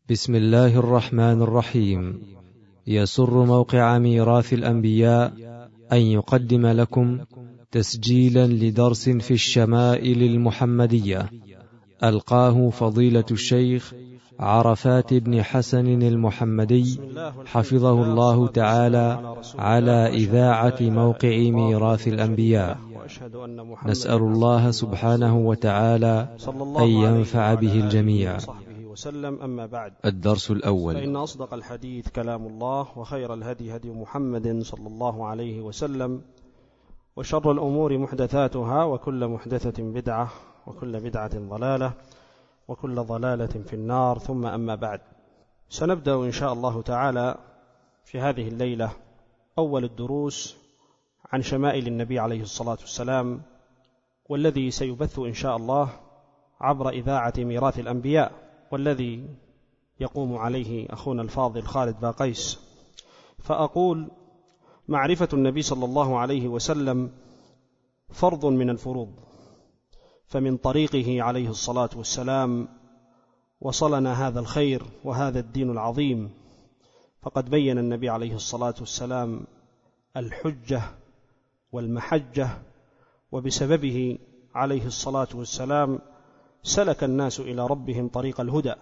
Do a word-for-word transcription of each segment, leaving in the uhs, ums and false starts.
بسم الله الرحمن الرحيم. يسر موقع ميراث الأنبياء أن يقدم لكم تسجيلا لدرس في الشمائل المحمدية ألقاه فضيلة الشيخ عرفات بن حسن المحمدي حفظه الله تعالى على إذاعة موقع ميراث الأنبياء. نسأل الله سبحانه وتعالى أن ينفع به الجميع. وسلم. أما بعد، الدرس الأول. فإن أصدق الحديث كلام الله، وخير الهدي هدي محمد صلى الله عليه وسلم، وشر الأمور محدثاتها، وكل محدثة بدعة، وكل بدعة ضلالة، وكل ضلالة في النار. ثم أما بعد، سنبدأ إن شاء الله تعالى في هذه الليلة أول الدروس عن شمائل النبي عليه الصلاة والسلام، والذي سيبث إن شاء الله عبر إذاعة ميراث الأنبياء، والذي يقوم عليه أخونا الفاضل خالد باقيس. فأقول: معرفة النبي صلى الله عليه وسلم فرض من الفروض، فمن طريقه عليه الصلاة والسلام وصلنا هذا الخير وهذا الدين العظيم. فقد بين النبي عليه الصلاة والسلام الحجة والمحجة، وبسببه عليه الصلاة والسلام سلك الناس إلى ربهم طريق الهدى،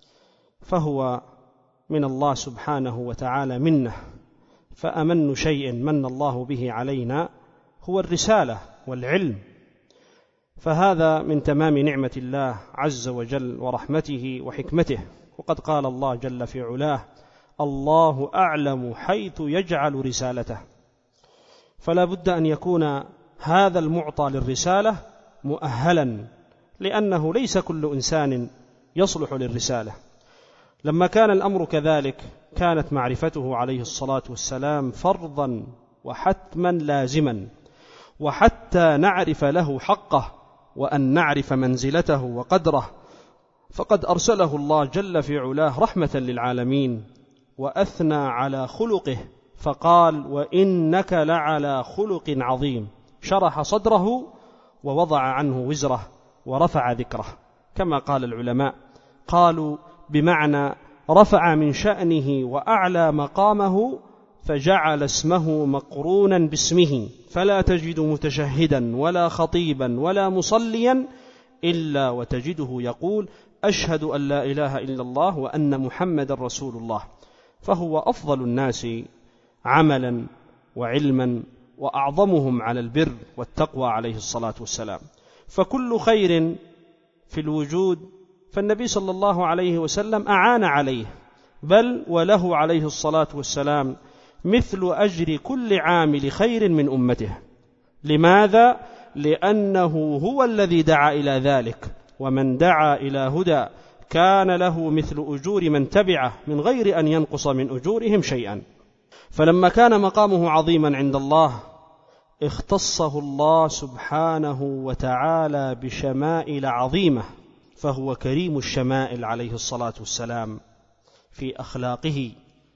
فهو من الله سبحانه وتعالى منه. فأمن شيء من الله به علينا هو الرسالة والعلم، فهذا من تمام نعمة الله عز وجل ورحمته وحكمته. وقد قال الله جل في علاه: الله أعلم حيث يجعل رسالته. فلا بد أن يكون هذا المعطى للرسالة مؤهلا، لأنه ليس كل إنسان يصلح للرسالة. لما كان الأمر كذلك كانت معرفته عليه الصلاة والسلام فرضا وحتما لازما، وحتى نعرف له حقه وأن نعرف منزلته وقدره، فقد أرسله الله جل في علاه رحمة للعالمين، وأثنى على خلقه فقال: وإنك لعلى خلق عظيم. شرح صدره ووضع عنه وزره ورفع ذكره، كما قال العلماء، قالوا بمعنى رفع من شأنه وأعلى مقامه، فجعل اسمه مقرونا باسمه، فلا تجد متشهدا ولا خطيبا ولا مصليا إلا وتجده يقول: أشهد أن لا إله إلا الله وأن محمد رسول الله. فهو أفضل الناس عملا وعلما، وأعظمهم على البر والتقوى عليه الصلاة والسلام. فكل خير في الوجود فالنبي صلى الله عليه وسلم أعان عليه، بل وله عليه الصلاة والسلام مثل أجر كل عامل خير من أمته. لماذا؟ لأنه هو الذي دعا إلى ذلك، ومن دعا إلى هدى كان له مثل أجور من تبعه من غير أن ينقص من أجورهم شيئا. فلما كان مقامه عظيما عند الله اختصه الله سبحانه وتعالى بشمائل عظيمة، فهو كريم الشمائل عليه الصلاة والسلام في أخلاقه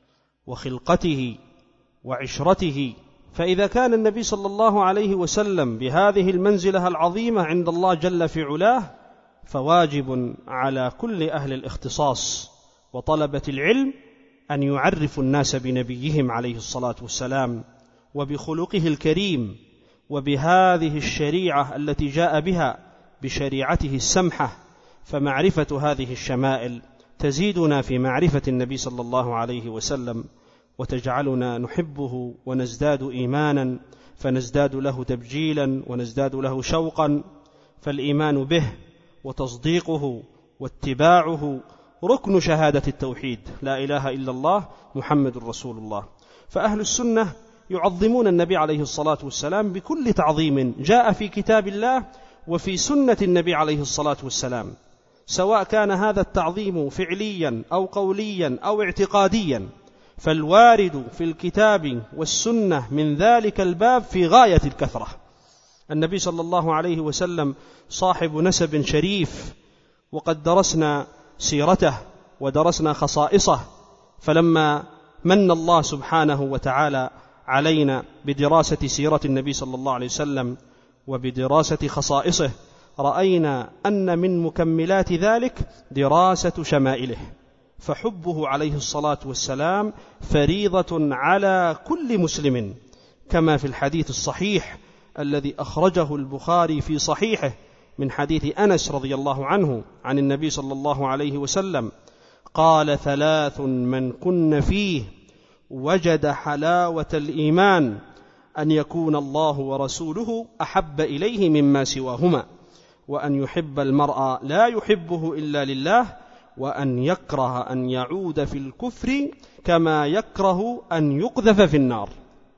وخلقته وعشرته. فإذا كان النبي صلى الله عليه وسلم بهذه المنزلة العظيمة عند الله جل في علاه، فواجب على كل أهل الاختصاص وطلبة العلم أن يعرفوا الناس بنبيهم عليه الصلاة والسلام وبخلقه الكريم، وبهذه الشريعة التي جاء بها بشريعته السمحة. فمعرفة هذه الشمائل تزيدنا في معرفة النبي صلى الله عليه وسلم، وتجعلنا نحبه ونزداد إيمانا، فنزداد له تبجيلا ونزداد له شوقا. فالإيمان به وتصديقه واتباعه ركن شهادة التوحيد: لا إله إلا الله محمد رسول الله. فأهل السنة يعظمون النبي عليه الصلاة والسلام بكل تعظيم جاء في كتاب الله وفي سنة النبي عليه الصلاة والسلام، سواء كان هذا التعظيم فعليا أو قوليا أو اعتقاديا. فالوارد في الكتاب والسنة من ذلك الباب في غاية الكثرة. النبي صلى الله عليه وسلم صاحب نسب شريف، وقد درسنا سيرته ودرسنا خصائصه. فلما من الله سبحانه وتعالى علينا بدراسة سيرة النبي صلى الله عليه وسلم وبدراسة خصائصه، رأينا أن من مكملات ذلك دراسة شمائله، فحبه عليه الصلاة والسلام فريضة على كل مسلم، كما في الحديث الصحيح الذي أخرجه البخاري في صحيحه من حديث أنس رضي الله عنه عن النبي صلى الله عليه وسلم قال: ثلاث من كن فيه وجد حلاوة الإيمان: أن يكون الله ورسوله أحب إليه مما سواهما، وأن يحب المرء لا يحبه إلا لله، وأن يكره أن يعود في الكفر كما يكره أن يقذف في النار.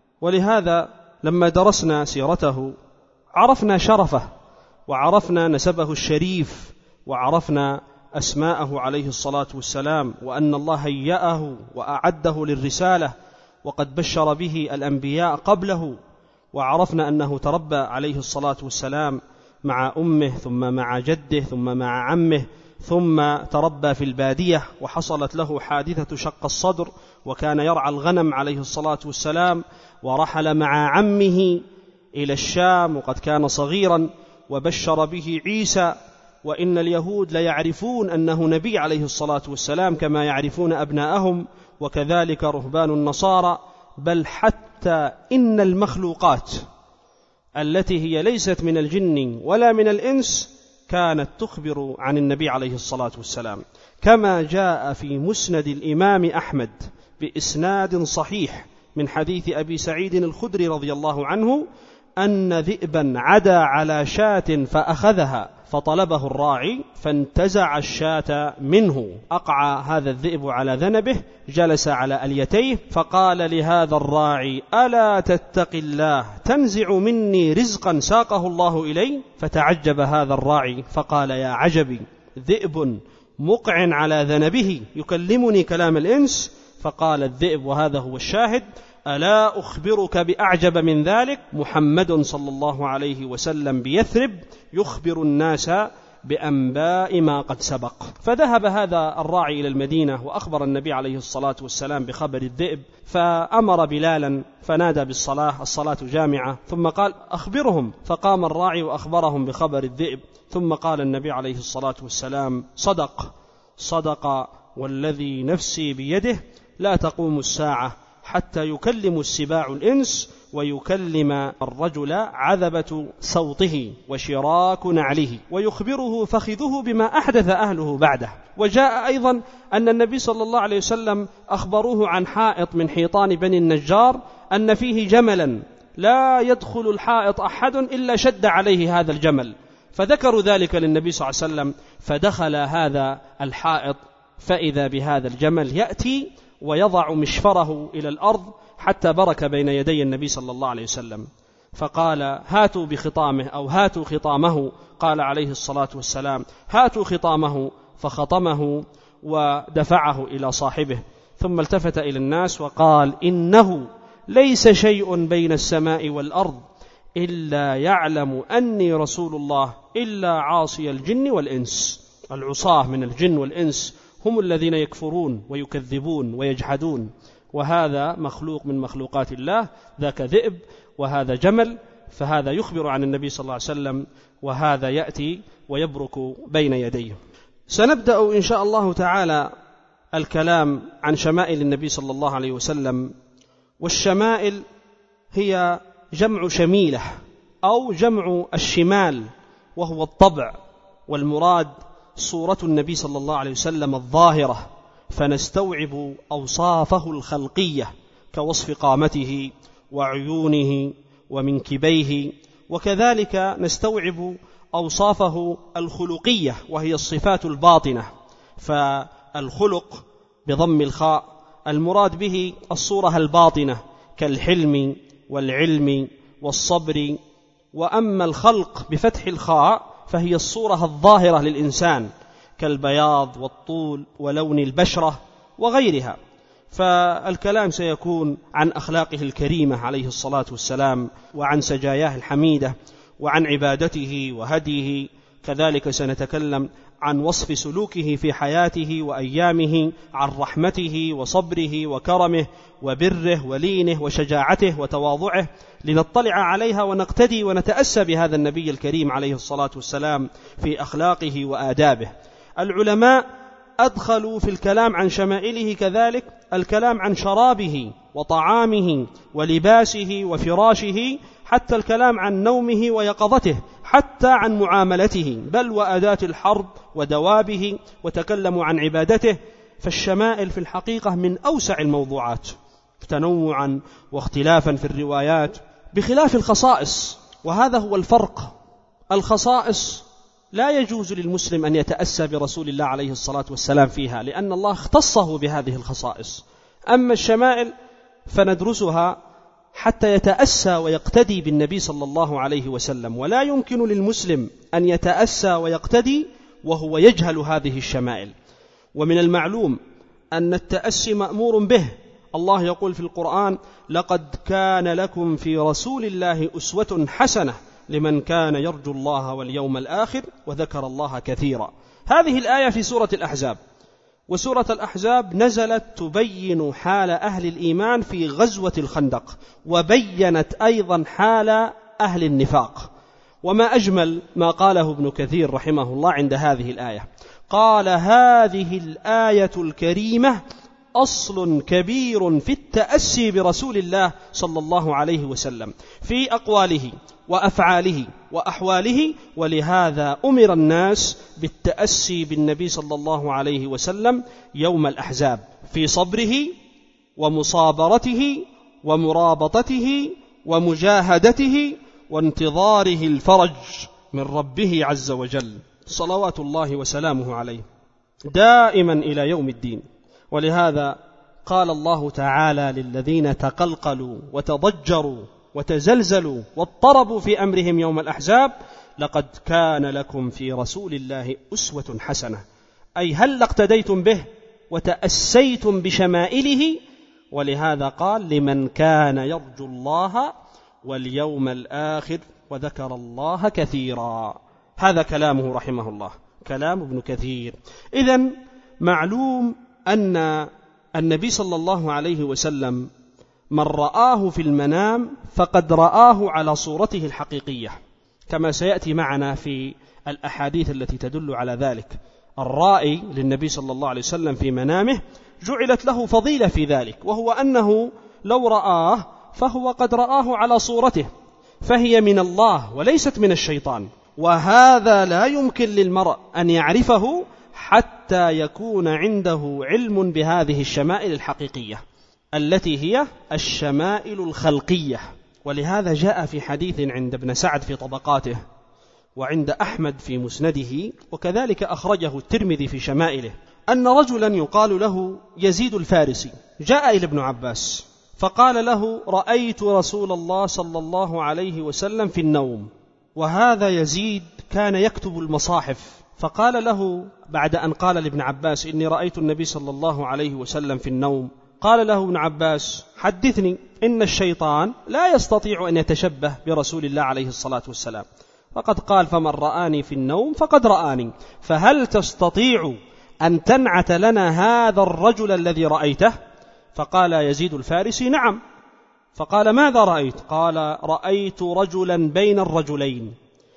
ولهذا لما درسنا سيرته عرفنا شرفه، وعرفنا نسبه الشريف، وعرفنا أسماءه عليه الصلاة والسلام، وأن الله هيأه وأعده للرسالة وقد بشر به الأنبياء قبله، وعرفنا أنه تربى عليه الصلاة والسلام مع أمه ثم مع جده ثم مع عمه، ثم تربى في البادية وحصلت له حادثة شق الصدر، وكان يرعى الغنم عليه الصلاة والسلام، ورحل مع عمه إلى الشام وقد كان صغيرا، وبشر به عيسى، وإن اليهود ليعرفون أنه نبي عليه الصلاة والسلام كما يعرفون أبناءهم، وكذلك رهبان النصارى، بل حتى إن المخلوقات التي هي ليست من الجن ولا من الإنس كانت تخبر عن النبي عليه الصلاة والسلام، كما جاء في مسند الإمام أحمد بإسناد صحيح من حديث أبي سعيد الخدري رضي الله عنه أن ذئبا عدا على شاة فأخذها، فطلبه الراعي فانتزع الشاة منه، أقع هذا الذئب على ذنبه، جلس على أليتيه، فقال لهذا الراعي: ألا تتق الله تنزع مني رزقا ساقه الله إلي؟ فتعجب هذا الراعي فقال: يا عجبي، ذئب مقع على ذنبه يكلمني كلام الإنس. فقال الذئب، وهذا هو الشاهد: ألا أخبرك بأعجب من ذلك؟ محمد صلى الله عليه وسلم بيثرب يخبر الناس بأنباء ما قد سبق. فذهب هذا الراعي إلى المدينة وأخبر النبي عليه الصلاة والسلام بخبر الذئب، فأمر بلالا فنادى بالصلاة، الصلاة جامعة، ثم قال: أخبرهم. فقام الراعي وأخبرهم بخبر الذئب، ثم قال النبي عليه الصلاة والسلام: صدق صدق والذي نفسي بيده لا تقوم الساعة حتى يكلم السباع الإنس ويكلم الرجل عذبة صوته وشراك نعله، ويخبره فخذه بما أحدث أهله بعده. وجاء أيضا أن النبي صلى الله عليه وسلم أخبروه عن حائط من حيطان بني النجار أن فيه جملا لا يدخل الحائط أحد إلا شد عليه هذا الجمل، فذكروا ذلك للنبي صلى الله عليه وسلم، فدخل هذا الحائط فإذا بهذا الجمل يأتي ويضع مشفره إلى الأرض حتى برك بين يدي النبي صلى الله عليه وسلم، فقال: هاتوا بخطامه أو هاتوا خطامه. قال عليه الصلاة والسلام: هاتوا خطامه، فخطمه ودفعه إلى صاحبه، ثم التفت إلى الناس وقال: إنه ليس شيء بين السماء والأرض إلا يعلم أني رسول الله إلا عاصي الجن والإنس. العصاة من الجن والإنس هم الذين يكفرون ويكذبون ويجحدون، وهذا مخلوق من مخلوقات الله، ذاك ذئب وهذا جمل، فهذا يخبر عن النبي صلى الله عليه وسلم، وهذا يأتي ويبرك بين يديه. سنبدأ إن شاء الله تعالى الكلام عن شمائل النبي صلى الله عليه وسلم. والشمائل هي جمع شميلة أو جمع الشمال، وهو الطبع، والمراد صورة النبي صلى الله عليه وسلم الظاهرة، فنستوعب أوصافه الخلقية كوصف قامته وعيونه ومنكبيه، وكذلك نستوعب أوصافه الخلقية وهي الصفات الباطنة. فالخلق بضم الخاء المراد به الصورة الباطنة كالحلم والعلم والصبر، وأما الخلق بفتح الخاء فهي الصورة الظاهرة للإنسان كالبياض والطول ولون البشرة وغيرها. فالكلام سيكون عن أخلاقه الكريمة عليه الصلاة والسلام، وعن سجاياه الحميدة، وعن عبادته وهديه. كذلك سنتكلم عن وصف سلوكه في حياته وأيامه، عن رحمته وصبره وكرمه وبره ولينه وشجاعته وتواضعه، لنطلع عليها ونقتدي ونتأسى بهذا النبي الكريم عليه الصلاة والسلام في أخلاقه وآدابه. العلماء أدخلوا في الكلام عن شمائله كذلك الكلام عن شرابه وطعامه ولباسه وفراشه، حتى الكلام عن نومه ويقظته، حتى عن معاملته، بل وأداة الحرب ودوابه، وتكلموا عن عبادته. فالشمائل في الحقيقة من أوسع الموضوعات تنوعا واختلافا في الروايات، بخلاف الخصائص. وهذا هو الفرق. الخصائص لا يجوز للمسلم أن يتأسى برسول الله عليه الصلاة والسلام فيها، لأن الله اختصه بهذه الخصائص. أما الشمائل فندرسها حتى يتأسى ويقتدي بالنبي صلى الله عليه وسلم، ولا يمكن للمسلم أن يتأسى ويقتدي وهو يجهل هذه الشمائل. ومن المعلوم أن التأسي مأمور به. الله يقول في القرآن: لقد كان لكم في رسول الله أسوة حسنة لمن كان يرجو الله واليوم الآخر وذكر الله كثيرا. هذه الآية في سورة الأحزاب، وسورة الأحزاب نزلت تبين حال أهل الإيمان في غزوة الخندق، وبينت أيضا حال أهل النفاق. وما أجمل ما قاله ابن كثير رحمه الله عند هذه الآية، قال: هذه الآية الكريمة أصل كبير في التأسي برسول الله صلى الله عليه وسلم في أقواله وأفعاله وأحواله، ولهذا أمر الناس بالتأسي بالنبي صلى الله عليه وسلم يوم الأحزاب في صبره ومصابرته ومرابطته ومجاهدته وانتظاره الفرج من ربه عز وجل صلوات الله وسلامه عليه دائما إلى يوم الدين. ولهذا قال الله تعالى للذين تقلقلوا وتضجروا وتزلزلوا واضطربوا في أمرهم يوم الأحزاب: لقد كان لكم في رسول الله أسوة حسنة، أي هل اقتديتم به وتأسيتم بشمائله. ولهذا قال: لمن كان يرجو الله واليوم الآخر وذكر الله كثيرا. هذا كلامه رحمه الله، كلام ابن كثير. إذن معلوم أن النبي صلى الله عليه وسلم من رآه في المنام فقد رآه على صورته الحقيقية، كما سيأتي معنا في الأحاديث التي تدل على ذلك. الرائي للنبي صلى الله عليه وسلم في منامه جعلت له فضيلة في ذلك، وهو أنه لو رآه فهو قد رآه على صورته، فهي من الله وليست من الشيطان. وهذا لا يمكن للمرء أن يعرفه حتى يكون عنده علم بهذه الشمائل الحقيقية التي هي الشمائل الخلقية. ولهذا جاء في حديث عند ابن سعد في طبقاته، وعند أحمد في مسنده، وكذلك أخرجه الترمذي في شمائله، أن رجلا يقال له يزيد الفارسي جاء إلى ابن عباس فقال له: رأيت رسول الله صلى الله عليه وسلم في النوم. وهذا يزيد كان يكتب المصاحف، فقال له بعد أن قال لابن عباس: إني رأيت النبي صلى الله عليه وسلم في النوم، قال له ابن عباس: حدثني، إن الشيطان لا يستطيع أن يتشبه برسول الله عليه الصلاة والسلام، فقد قال: فمن رآني في النوم فقد رآني، فهل تستطيع أن تنعت لنا هذا الرجل الذي رأيته؟ فقال يزيد الفارسي: نعم. فقال: ماذا رأيت؟ قال: رأيت رجلا بين الرجلين،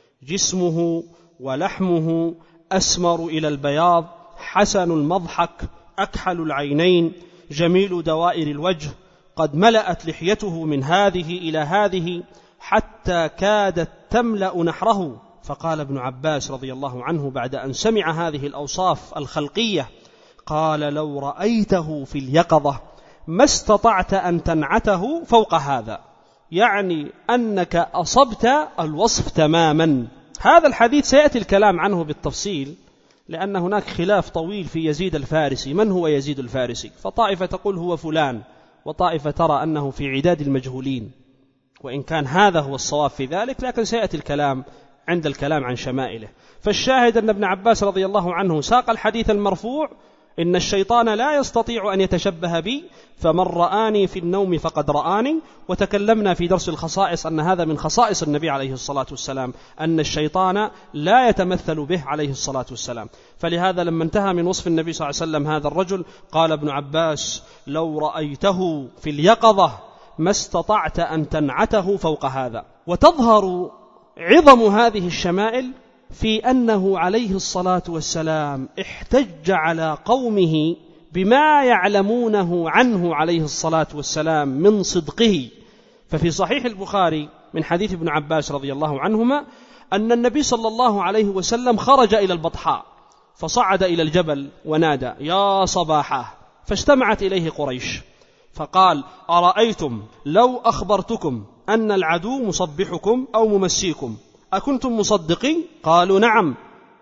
جسمه ولحمه أسمر إلى البياض، حسن المضحك، أكحل العينين، جميل دوائر الوجه، قد ملأت لحيته من هذه إلى هذه حتى كادت تملأ نحره. فقال ابن عباس رضي الله عنه بعد أن سمع هذه الأوصاف الخلقية، قال: لو رأيته في اليقظة ما استطعت أن تنعته فوق هذا، يعني أنك أصبت الوصف تماما. هذا الحديث سيأتي الكلام عنه بالتفصيل، لأن هناك خلاف طويل في يزيد الفارسي، من هو يزيد الفارسي؟ فطائفة تقول هو فلان، وطائفة ترى أنه في عداد المجهولين، وإن كان هذا هو الصواب في ذلك، لكن سيأتي الكلام عند الكلام عن شمائله. فالشاهد أن ابن عباس رضي الله عنه ساق الحديث المرفوع: إن الشيطان لا يستطيع أن يتشبه بي، فمن رآني في النوم فقد رآني. وتكلمنا في درس الخصائص أن هذا من خصائص النبي عليه الصلاة والسلام، أن الشيطان لا يتمثل به عليه الصلاة والسلام. فلهذا لما انتهى من وصف النبي صلى الله عليه وسلم هذا الرجل، قال ابن عباس: لو رأيته في اليقظة ما استطعت أن تنعته فوق هذا. وتظهر عظم هذه الشمائل في أنه عليه الصلاة والسلام احتج على قومه بما يعلمونه عنه عليه الصلاة والسلام من صدقه. ففي صحيح البخاري من حديث ابن عباس رضي الله عنهما أن النبي صلى الله عليه وسلم خرج إلى البطحاء فصعد إلى الجبل ونادى يا صباحا، فاجتمعت إليه قريش فقال أرأيتم لو أخبرتكم أن العدو مصبحكم أو ممسيكم أكنتم مصدقين؟ قالوا نعم.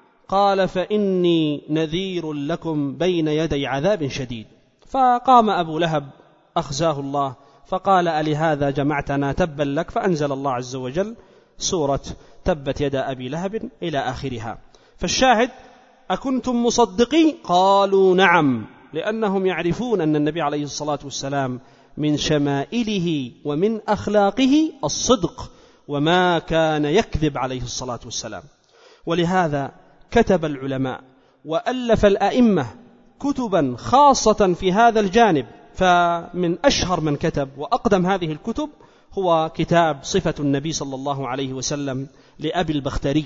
قال فإني نذير لكم بين يدي عذاب شديد. فقام أبو لهب أخزاه الله فقال ألهذا جمعتنا تبا لك، فأنزل الله عز وجل سورة تبت يدا أبي لهب إلى آخرها. فالشاهد أكنتم مصدقين؟ قالوا نعم، لأنهم يعرفون أن النبي عليه الصلاة والسلام من شمائله ومن أخلاقه الصدق، وما كان يكذب عليه الصلاة والسلام. ولهذا كتب العلماء وألف الأئمة كتبا خاصة في هذا الجانب. فمن أشهر من كتب وأقدم هذه الكتب هو كتاب صفة النبي صلى الله عليه وسلم لأبي البختري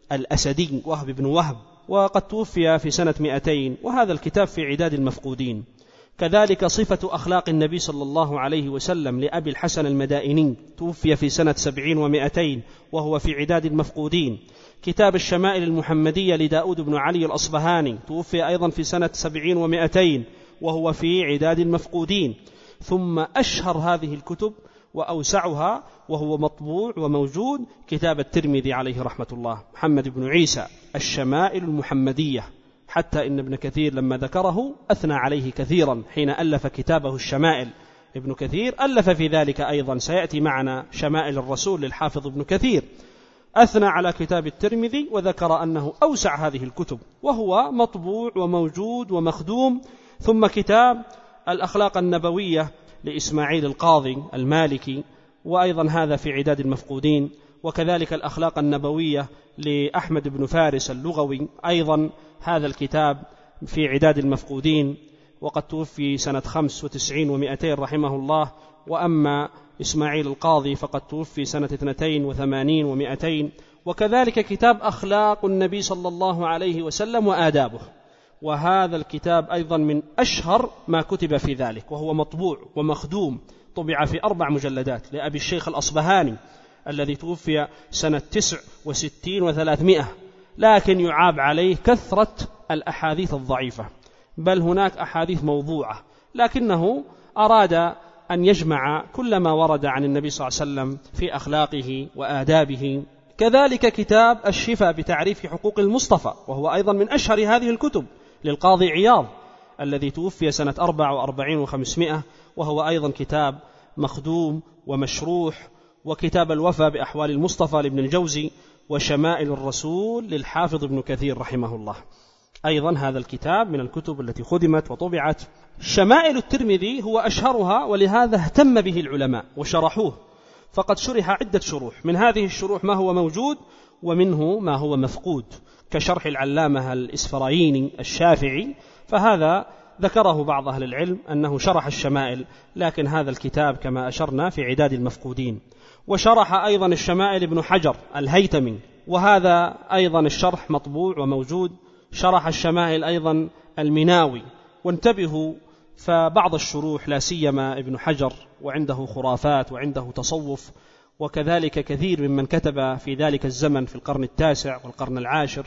الأسدي وهب بن وهب، وقد توفي في سنة مئتين، وهذا الكتاب في عداد المفقودين. كذلك صفة أخلاق النبي صلى الله عليه وسلم لأبي الحسن المدائني، توفي في سنة سبعين ومئتين وهو في عداد المفقودين. كتاب الشمائل المحمدية لداود بن علي الأصبهاني، توفي أيضا في سنة سبعين ومئتين وهو في عداد المفقودين. ثم أشهر هذه الكتب وأوسعها وهو مطبوع وموجود كتاب الترمذي عليه رحمة الله محمد بن عيسى الشمائل المحمدية، حتى إن ابن كثير لما ذكره أثنى عليه كثيرا حين ألف كتابه الشمائل. ابن كثير ألف في ذلك أيضا، سيأتي معنا شمائل الرسول للحافظ ابن كثير، أثنى على كتاب الترمذي وذكر أنه أوسع هذه الكتب وهو مطبوع وموجود ومخدوم. ثم كتاب الأخلاق النبوية لإسماعيل القاضي المالكي، وأيضا هذا في عداد المفقودين. وكذلك الأخلاق النبوية لأحمد بن فارس اللغوي، أيضا هذا الكتاب في عداد المفقودين، وقد توفي سنة خمس وتسعين ومئتين رحمه الله. وأما إسماعيل القاضي فقد توفي سنة اثنتين وثمانين ومئتين. وكذلك كتاب أخلاق النبي صلى الله عليه وسلم وآدابه، وهذا الكتاب أيضا من أشهر ما كتب في ذلك، وهو مطبوع ومخدوم، طبع في أربع مجلدات لأبي الشيخ الأصبهاني الذي توفي سنة تسع وستين وثلاثمائة، لكن يعاب عليه كثرة الأحاديث الضعيفة، بل هناك أحاديث موضوعة، لكنه أراد أن يجمع كل ما ورد عن النبي صلى الله عليه وسلم في أخلاقه وآدابه. كذلك كتاب الشفاء بتعريف حقوق المصطفى، وهو أيضا من أشهر هذه الكتب للقاضي عياض الذي توفي سنة أربع وأربعين وخمسمائة، وهو أيضا كتاب مخدوم ومشروح. وكتاب الوفاء بأحوال المصطفى لابن الجوزي، وشمائل الرسول للحافظ ابن كثير رحمه الله، أيضا هذا الكتاب من الكتب التي خدمت وطبعت. شمائل الترمذي هو أشهرها، ولهذا اهتم به العلماء وشرحوه، فقد شرح عدة شروح، من هذه الشروح ما هو موجود ومنه ما هو مفقود، كشرح العلامة الإسفرايني الشافعي، فهذا ذكره بعض أهل العلم أنه شرح الشمائل، لكن هذا الكتاب كما أشرنا في عداد المفقودين. وشرح أيضا الشمائل ابن حجر الهيتمي، وهذا أيضا الشرح مطبوع وموجود. شرح الشمائل أيضا المناوي. وانتبهوا، فبعض الشروح لا سيما ابن حجر وعنده خرافات وعنده تصوف، وكذلك كثير ممن كتب في ذلك الزمن في القرن التاسع والقرن العاشر،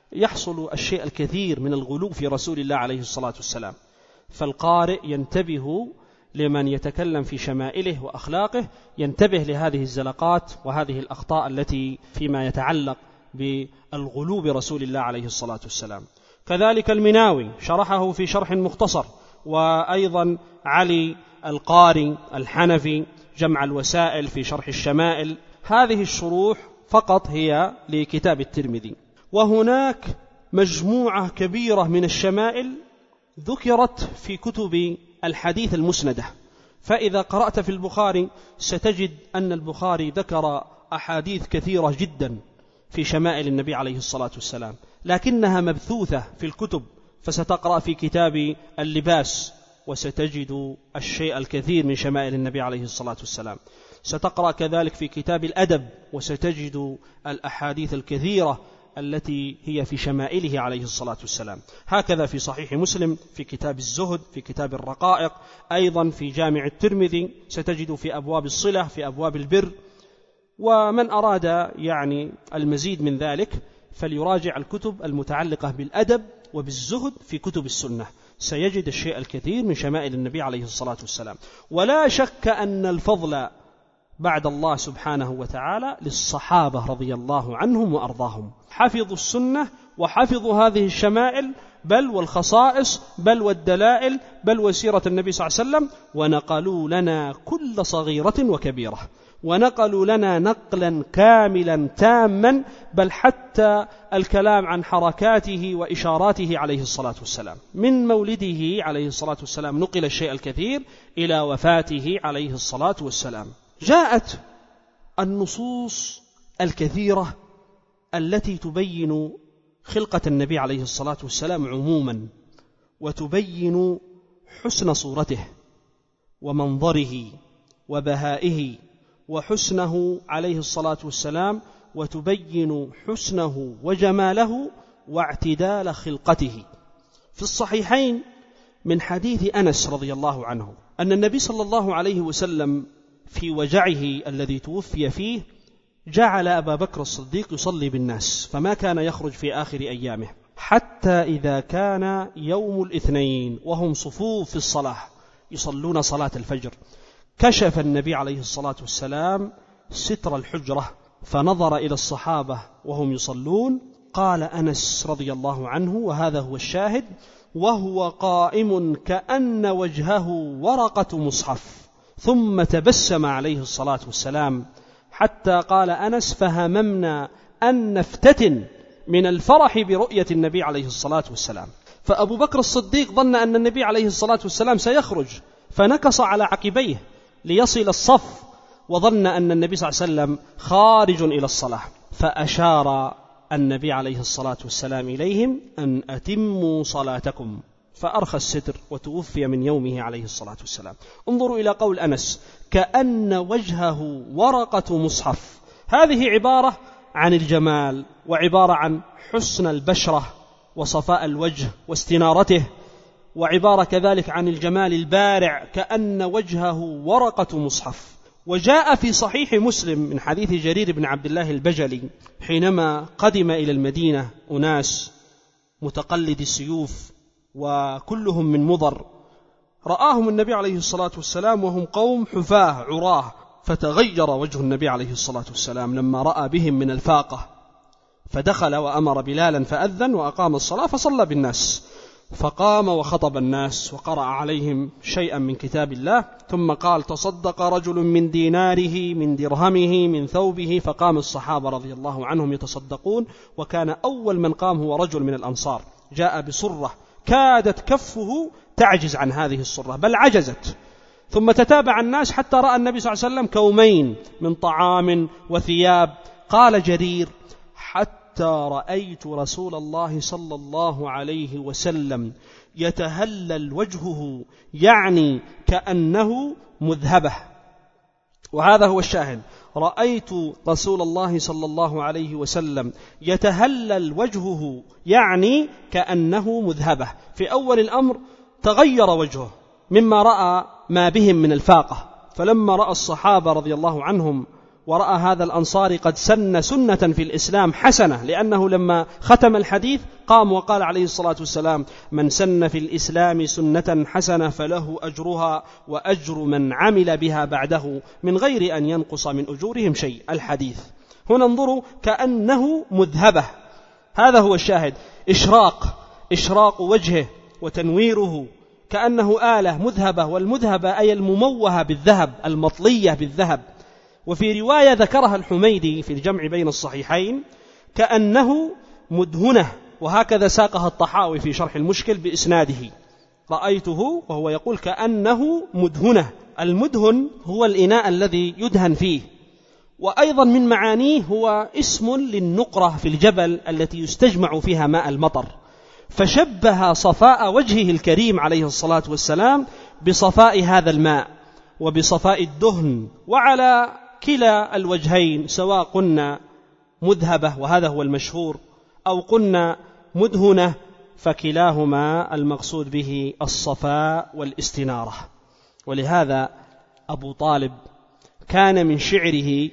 يحصل الشيء الكثير من الغلو في رسول الله عليه الصلاة والسلام. فالقارئ ينتبه لمن يتكلم في شمائله وأخلاقه، ينتبه لهذه الزلقات وهذه الأخطاء التي فيما يتعلق بالغلو برسول الله عليه الصلاة والسلام. كذلك المناوي شرحه في شرح مختصر، وأيضا علي القاري الحنفي جمع الوسائل في شرح الشمائل. هذه الشروح فقط هي لكتاب الترمذي. وهناك مجموعة كبيرة من الشمائل ذكرت في كتب الحديث المسندة، فإذا قرأت في البخاري ستجد أن البخاري ذكر أحاديث كثيرة جدا في شمائل النبي عليه الصلاة والسلام، لكنها مبثوثة في الكتب، فستقرأ في كتاب اللباس وستجد الشيء الكثير من شمائل النبي عليه الصلاة والسلام. ستقرأ كذلك في كتاب الأدب وستجد الأحاديث الكثيرة التي هي في شمائله عليه الصلاة والسلام. هكذا في صحيح مسلم في كتاب الزهد، في كتاب الرقائق، أيضا في جامع الترمذي ستجد في أبواب الصلة، في أبواب البر. ومن أراد يعني المزيد من ذلك فليراجع الكتب المتعلقة بالأدب وبالزهد في كتب السنة، سيجد الشيء الكثير من شمائل النبي عليه الصلاة والسلام. ولا شك أن الفضل بعد الله سبحانه وتعالى للصحابة رضي الله عنهم وأرضاهم، حفظوا السنة وحفظوا هذه الشمائل بل والخصائص بل والدلائل بل وسيرة النبي صلى الله عليه وسلم، ونقلوا لنا كل صغيرة وكبيرة، ونقلوا لنا نقلا كاملا تاما، بل حتى الكلام عن حركاته وإشاراته عليه الصلاة والسلام. من مولده عليه الصلاة والسلام نقل الشيء الكثير إلى وفاته عليه الصلاة والسلام. جاءت النصوص الكثيرة التي تبين خلقة النبي عليه الصلاة والسلام عموما، وتبين حسن صورته ومنظره وبهائه وحسنه عليه الصلاة والسلام، وتبين حسنه وجماله واعتدال خلقته. في الصحيحين من حديث أنس رضي الله عنه أن النبي صلى الله عليه وسلم في وجعه الذي توفي فيه جعل أبا بكر الصديق يصلي بالناس، فما كان يخرج في آخر أيامه، حتى إذا كان يوم الاثنين وهم صفوف في الصلاة يصلون صلاة الفجر، كشف النبي عليه الصلاة والسلام ستر الحجرة فنظر إلى الصحابة وهم يصلون، قال أنس رضي الله عنه وهذا هو الشاهد: وهو قائم كأن وجهه ورقة مصحف، ثم تبسم عليه الصلاة والسلام حتى قال أنس: فهممنا أن نفتتن من الفرح برؤية النبي عليه الصلاة والسلام. فأبو بكر الصديق ظن أن النبي عليه الصلاة والسلام سيخرج، فنكص على عقبيه ليصل الصف، وظن أن النبي صلى الله عليه وسلم خارج إلى الصلاة، فأشار النبي عليه الصلاة والسلام إليهم أن أتموا صلاتكم، فأرخى الستر وتوفي من يومه عليه الصلاة والسلام. انظروا إلى قول أنس: كأن وجهه ورقة مصحف. هذه عبارة عن الجمال، وعبارة عن حسن البشرة وصفاء الوجه واستنارته، وعبارة كذلك عن الجمال البارع، كأن وجهه ورقة مصحف. وجاء في صحيح مسلم من حديث جرير بن عبد الله البجلي حينما قدم إلى المدينة أناس متقلد السيوف وكلهم من مضر، رآهم النبي عليه الصلاة والسلام وهم قوم حفاة عراه، فتغير وجه النبي عليه الصلاة والسلام لما رأى بهم من الفاقة، فدخل وأمر بلالا فأذن وأقام الصلاة فصلى بالناس، فقام وخطب الناس وقرأ عليهم شيئا من كتاب الله، ثم قال: تصدق رجل من ديناره من درهمه من ثوبه، فقام الصحابة رضي الله عنهم يتصدقون، وكان أول من قام هو رجل من الأنصار جاء بصرة كادت كفه تعجز عن هذه الصرة بل عجزت، ثم تتابع الناس حتى رأى النبي صلى الله عليه وسلم كومين من طعام وثياب. قال جرير: حتى رأيت رسول الله صلى الله عليه وسلم يتهلل وجهه، يعني كأنه مذهبة. وهذا هو الشاهد: رأيت رسول الله صلى الله عليه وسلم يتهلل وجهه، يعني كأنه مذهبة. في أول الأمر تغير وجهه مما رأى ما بهم من الفاقة، فلما رأى الصحابة رضي الله عنهم ورأى هذا الأنصاري قد سن سنة في الإسلام حسنة، لأنه لما ختم الحديث قام وقال عليه الصلاة والسلام: من سن في الإسلام سنة حسنة فله أجرها وأجر من عمل بها بعده من غير أن ينقص من أجورهم شيء. الحديث هنا انظروا: كأنه مذهبة، هذا هو الشاهد، إشراق إشراق وجهه وتنويره كأنه آلة مذهبة، والمذهبة أي المموهة بالذهب، المطلية بالذهب. وفي رواية ذكرها الحميدي في الجمع بين الصحيحين: كأنه مدهنة، وهكذا ساقها الطحاوي في شرح المشكل بإسناده. رأيته وهو يقول كأنه مدهنة. المدهن هو الإناء الذي يدهن فيه، وأيضا من معانيه هو اسم للنقرة في الجبل التي يستجمع فيها ماء المطر، فشبه صفاء وجهه الكريم عليه الصلاة والسلام بصفاء هذا الماء وبصفاء الدهن. وعلى كلا الوجهين سواء قلنا مذهبة وهذا هو المشهور، أو قلنا مدهنة، فكلاهما المقصود به الصفاء والاستنارة. ولهذا أبو طالب كان من شعره: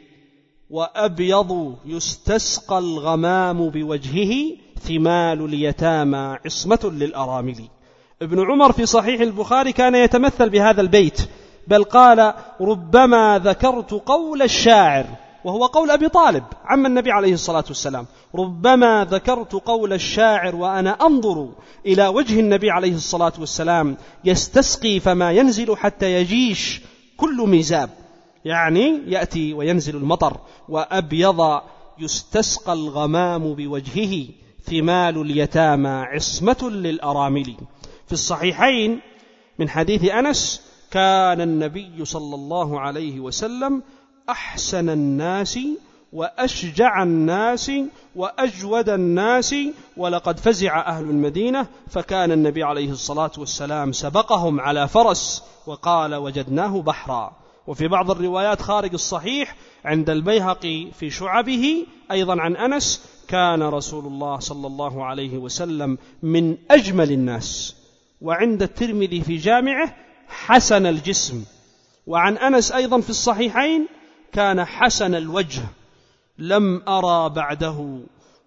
وأبيض يستسقى الغمام بوجهه ثمال اليتامى عصمة للأرامل. ابن عمر في صحيح البخاري كان يتمثل بهذا البيت، بل قال: ربما ذكرت قول الشاعر، وهو قول أبي طالب عم النبي عليه الصلاة والسلام، ربما ذكرت قول الشاعر وأنا أنظر إلى وجه النبي عليه الصلاة والسلام يستسقي فما ينزل حتى يجيش كل ميزاب، يعني يأتي وينزل المطر. وأبيض يستسقى الغمام بوجهه ثمال اليتامى عصمة للأرامل. في الصحيحين من حديث أنس: كان النبي صلى الله عليه وسلم أحسن الناس وأشجع الناس وأجود الناس، ولقد فزع أهل المدينة فكان النبي عليه الصلاة والسلام سبقهم على فرس وقال: وجدناه بحرا. وفي بعض الروايات خارج الصحيح عند البيهقي في شعبه أيضا عن أنس: كان رسول الله صلى الله عليه وسلم من أجمل الناس. وعند الترمذي في جامعه: حسن الجسم. وعن أنس أيضا في الصحيحين: كان حسن الوجه، لم أرى بعده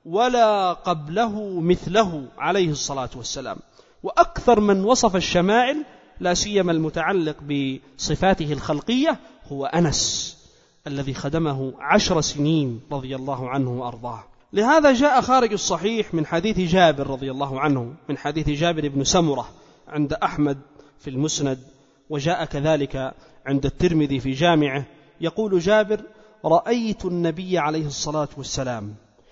ولا قبله مثله عليه الصلاة والسلام. وأكثر من وصف الشمائل لا سيما المتعلق بصفاته الخلقية هو أنس الذي خدمه عشر سنين رضي الله عنه وأرضاه. لهذا جاء خارج الصحيح من حديث جابر رضي الله عنه، من حديث جابر بن سمرة عند أحمد في المسند، وجاء كذلك عند الترمذي في جامعه، يقول جابر: رأيت النبي عليه الصلاة والسلام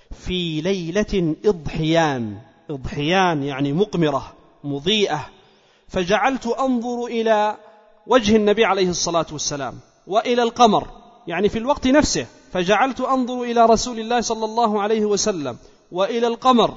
في ليلة إضحيان، إضحيان يعني مقمرة مضيئة، فجعلت أنظر إلى وجه النبي عليه الصلاة والسلام وإلى القمر، يعني في الوقت نفسه، فجعلت أنظر إلى رسول الله صلى الله عليه وسلم وإلى القمر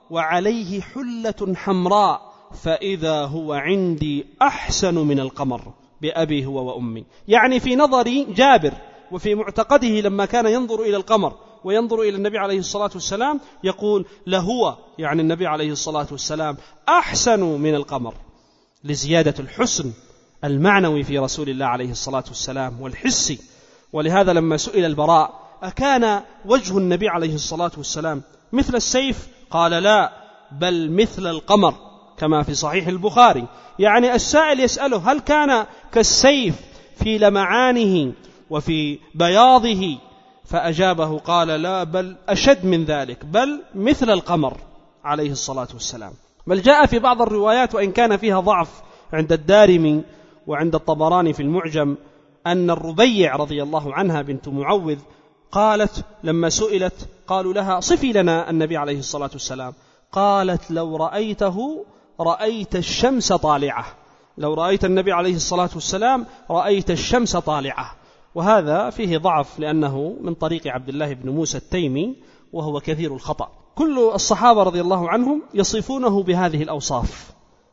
وعليه حلة حمراء، فإذا هو عندي أحسن من القمر بأبي هو وأمي. يعني في نظر جابر وفي معتقده لما كان ينظر إلى القمر وينظر إلى النبي عليه الصلاة والسلام يقول: لهو يعني النبي عليه الصلاة والسلام أحسن من القمر، لزيادة الحسن المعنوي في رسول الله عليه الصلاة والسلام والحسي. ولهذا لما سئل البراء: أكان وجه النبي عليه الصلاة والسلام مثل السيف؟ قال: لا، بل مثل القمر، كما في صحيح البخاري. يعني السائل يسأله: هل كان كالسيف في لمعانه وفي بياضه؟ فأجابه قال: لا، بل أشد من ذلك، بل مثل القمر عليه الصلاة والسلام. بل جاء في بعض الروايات وإن كان فيها ضعف عند الدارمي وعند الطبراني في المعجم أن الربيع رضي الله عنها بنت معوذ قالت لما سئلت قالوا لها: صفي لنا النبي عليه الصلاة والسلام، قالت: لو رأيته رأيت الشمس طالعة، لو رأيت النبي عليه الصلاة والسلام رأيت الشمس طالعة. وهذا فيه ضعف لأنه من طريق عبد الله بن موسى التيمي وهو كثير الخطأ. كل الصحابة رضي الله عنهم يصفونه بهذه الأوصاف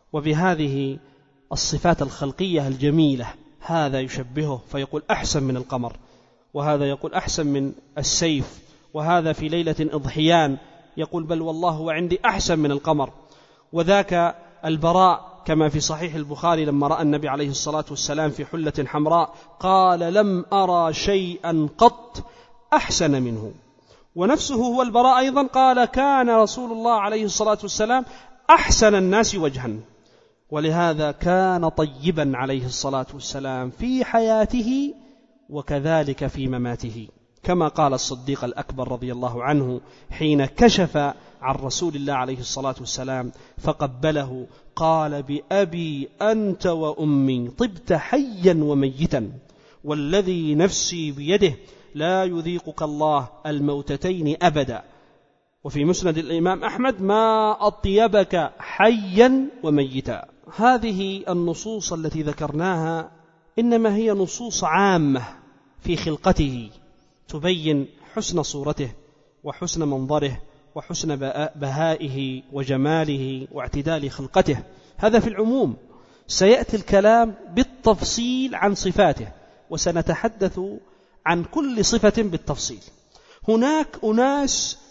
وبهذه الصفات الخلقية الجميلة. هذا يشبهه فيقول أحسن من القمر، وهذا يقول أحسن من السيف، وهذا في ليلة إضحيان يقول: بل والله وعندي أحسن من القمر. وذاك البراء كما في صحيح البخاري لما رأى النبي عليه الصلاة والسلام في حلة حمراء قال: لم أرى شيئا قط أحسن منه. ونفسه هو البراء أيضا قال: كان رسول الله عليه الصلاة والسلام أحسن الناس وجها. ولهذا كان طيبا عليه الصلاة والسلام في حياته وكذلك في مماته، كما قال الصديق الأكبر رضي الله عنه حين كشف عن رسول الله عليه الصلاة والسلام فقبله قال: بأبي أنت وأمي طبت حيا وميتا، والذي نفسي بيده لا يذيقك الله الموتتين أبدا. وفي مسند الإمام أحمد: ما أطيبك حيا وميتا. هذه النصوص التي ذكرناها إنما هي نصوص عامة في خلقته تبين حسن صورته وحسن منظره وحسن بهائه وجماله واعتدال خلقته، هذا في العموم. سيأتي الكلام بالتفصيل عن صفاته وسنتحدث عن كل صفة بالتفصيل. هناك أناس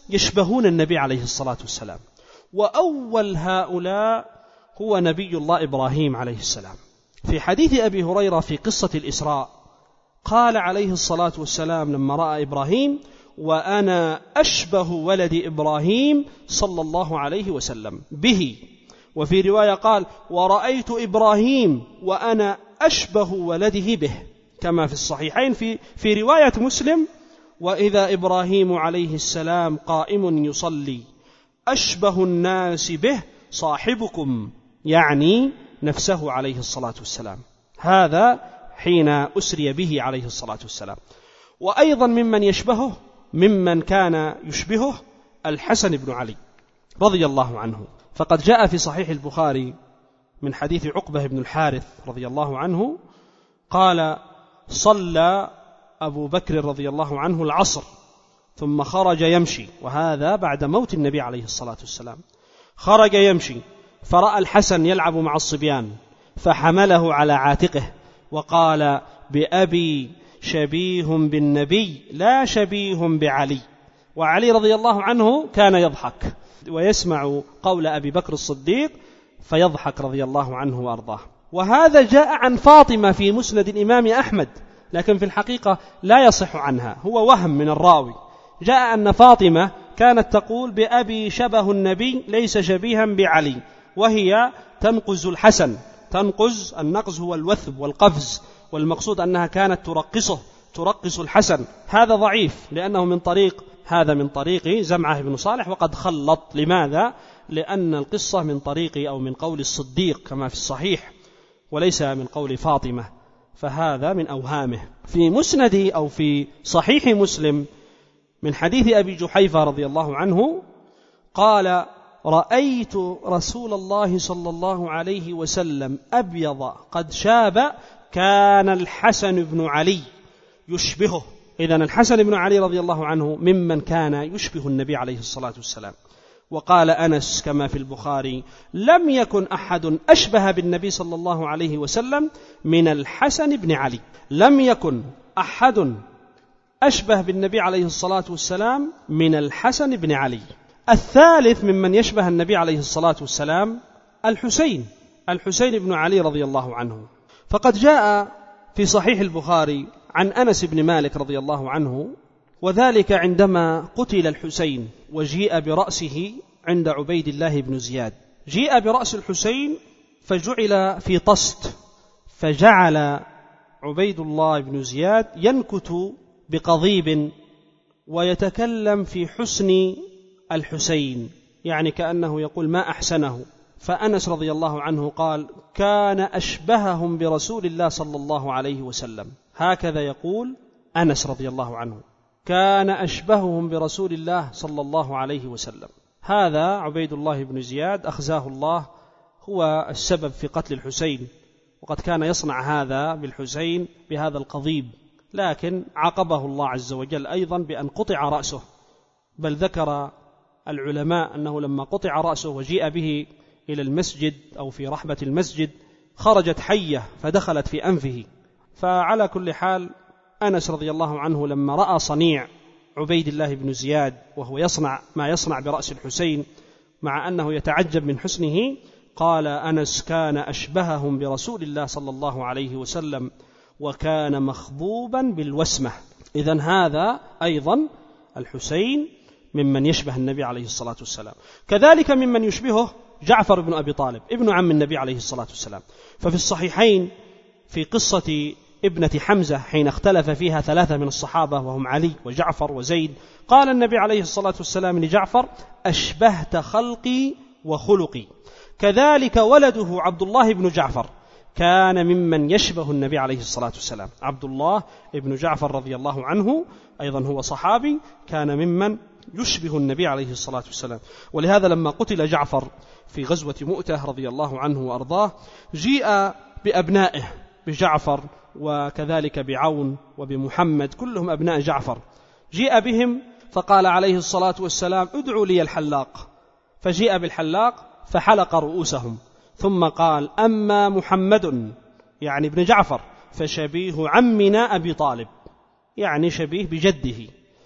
يشبهون النبي عليه الصلاة والسلام، وأول هؤلاء هو نبي الله إبراهيم عليه السلام. في حديث أبي هريرة في قصة الإسراء قال عليه الصلاة والسلام لما رأى إبراهيم: وأنا أشبه ولد إبراهيم صلى الله عليه وسلم به. وفي رواية قال: ورأيت إبراهيم وأنا أشبه ولده به، كما في الصحيحين في, في رواية مسلم: وإذا إبراهيم عليه السلام قائم يصلي أشبه الناس به صاحبكم، يعني نفسه عليه الصلاة والسلام. هذا حين أسري به عليه الصلاة والسلام. وأيضا ممن يشبهه ممن كان يشبهه الحسن بن علي رضي الله عنه، فقد جاء في صحيح البخاري من حديث عقبة بن الحارث رضي الله عنه قال: صلى أبو بكر رضي الله عنه العصر ثم خرج يمشي، وهذا بعد موت النبي عليه الصلاة والسلام. خرج يمشي فرأى الحسن يلعب مع الصبيان فحمله على عاتقه وقال: بأبي شبيه بالنبي لا شبيه بعلي. وعلي رضي الله عنه كان يضحك ويسمع قول أبي بكر الصديق فيضحك رضي الله عنه وأرضاه. وهذا جاء عن فاطمة في مسند الإمام أحمد، لكن في الحقيقة لا يصح عنها، هو وهم من الراوي. جاء أن فاطمة كانت تقول: بأبي شبه النبي ليس شبيها بعلي، وهي تنقز الحسن. تنقز، النقز هو الوثب والقفز، والمقصود أنها كانت ترقصه، ترقص الحسن. هذا ضعيف لأنه من طريق هذا من طريق زمعة بن صالح، وقد خلط. لماذا؟ لأن القصة من طريق أو من قول الصديق كما في الصحيح، وليس من قول فاطمة، فهذا من أوهامه. في مسند أو في صحيح مسلم من حديث أبي جحيفة رضي الله عنه قال: رأيت رسول الله صلى الله عليه وسلم أبيض قد شاب كان الحسن بن علي يشبهه. إذن الحسن بن علي رضي الله عنه ممن كان يشبه النبي عليه الصلاة والسلام. وقال أنس كما في البخاري: لم يكن أحد أشبه بالنبي صلى الله عليه وسلم من الحسن بن علي. لم يكن أحد أشبه بالنبي عليه الصلاة والسلام من الحسن بن علي. الثالث ممن يشبه النبي عليه الصلاة والسلام الحسين، الحسين بن علي رضي الله عنه. فقد جاء في صحيح البخاري عن أنس بن مالك رضي الله عنه، وذلك عندما قتل الحسين وجيء برأسه عند عبيد الله بن زياد. جيء برأس الحسين فجعل في طست، فجعل عبيد الله بن زياد ينكت بقضيب ويتكلم في حسن الحسين، يعني كأنه يقول ما أحسنه. فأنس رضي الله عنه قال: كان أشبههم برسول الله صلى الله عليه وسلم. هكذا يقول أنس رضي الله عنه: كان أشبههم برسول الله صلى الله عليه وسلم. هذا عبيد الله بن زياد أخزاه الله هو السبب في قتل الحسين، وقد كان يصنع هذا بالحسين بهذا القضيب، لكن عاقبه الله عز وجل أيضا بأن قطع رأسه. بل ذكر العلماء أنه لما قطع رأسه وجيء به إلى المسجد أو في رحبة المسجد خرجت حية فدخلت في أنفه. فعلى كل حال أنس رضي الله عنه لما رأى صنيع عبيد الله بن زياد وهو يصنع ما يصنع برأس الحسين مع أنه يتعجب من حسنه، قال أنس: كان أشبههم برسول الله صلى الله عليه وسلم وكان مخضوبا بالوسمة. إذن هذا أيضا الحسين ممن يشبه النبي عليه الصلاة والسلام. كذلك ممن يشبهه جعفر بن أبي طالب ابن عم النبي عليه الصلاة والسلام. ففي الصحيحين في قصة ابنة حمزة حين اختلف فيها ثلاثة من الصحابة وهم علي وجعفر وزيد، قال النبي عليه الصلاة والسلام لجعفر: أشبهت خلقي وخلقي. كذلك ولده عبد الله بن جعفر كان ممن يشبه النبي عليه الصلاة والسلام. عبد الله بن جعفر رضي الله عنه أيضا هو صحابي، كان ممن يشبه النبي عليه الصلاة والسلام. ولهذا لما قتل جعفر في غزوة مؤتة رضي الله عنه وأرضاه جيء بأبنائه، بجعفر وكذلك بعون وبمحمد، كلهم أبناء جعفر. جيء بهم فقال عليه الصلاة والسلام: ادعوا لي الحلاق. فجيء بالحلاق فحلق رؤوسهم، ثم قال: أما محمد يعني ابن جعفر فشبيه عمنا أبي طالب، يعني شبيه بجده.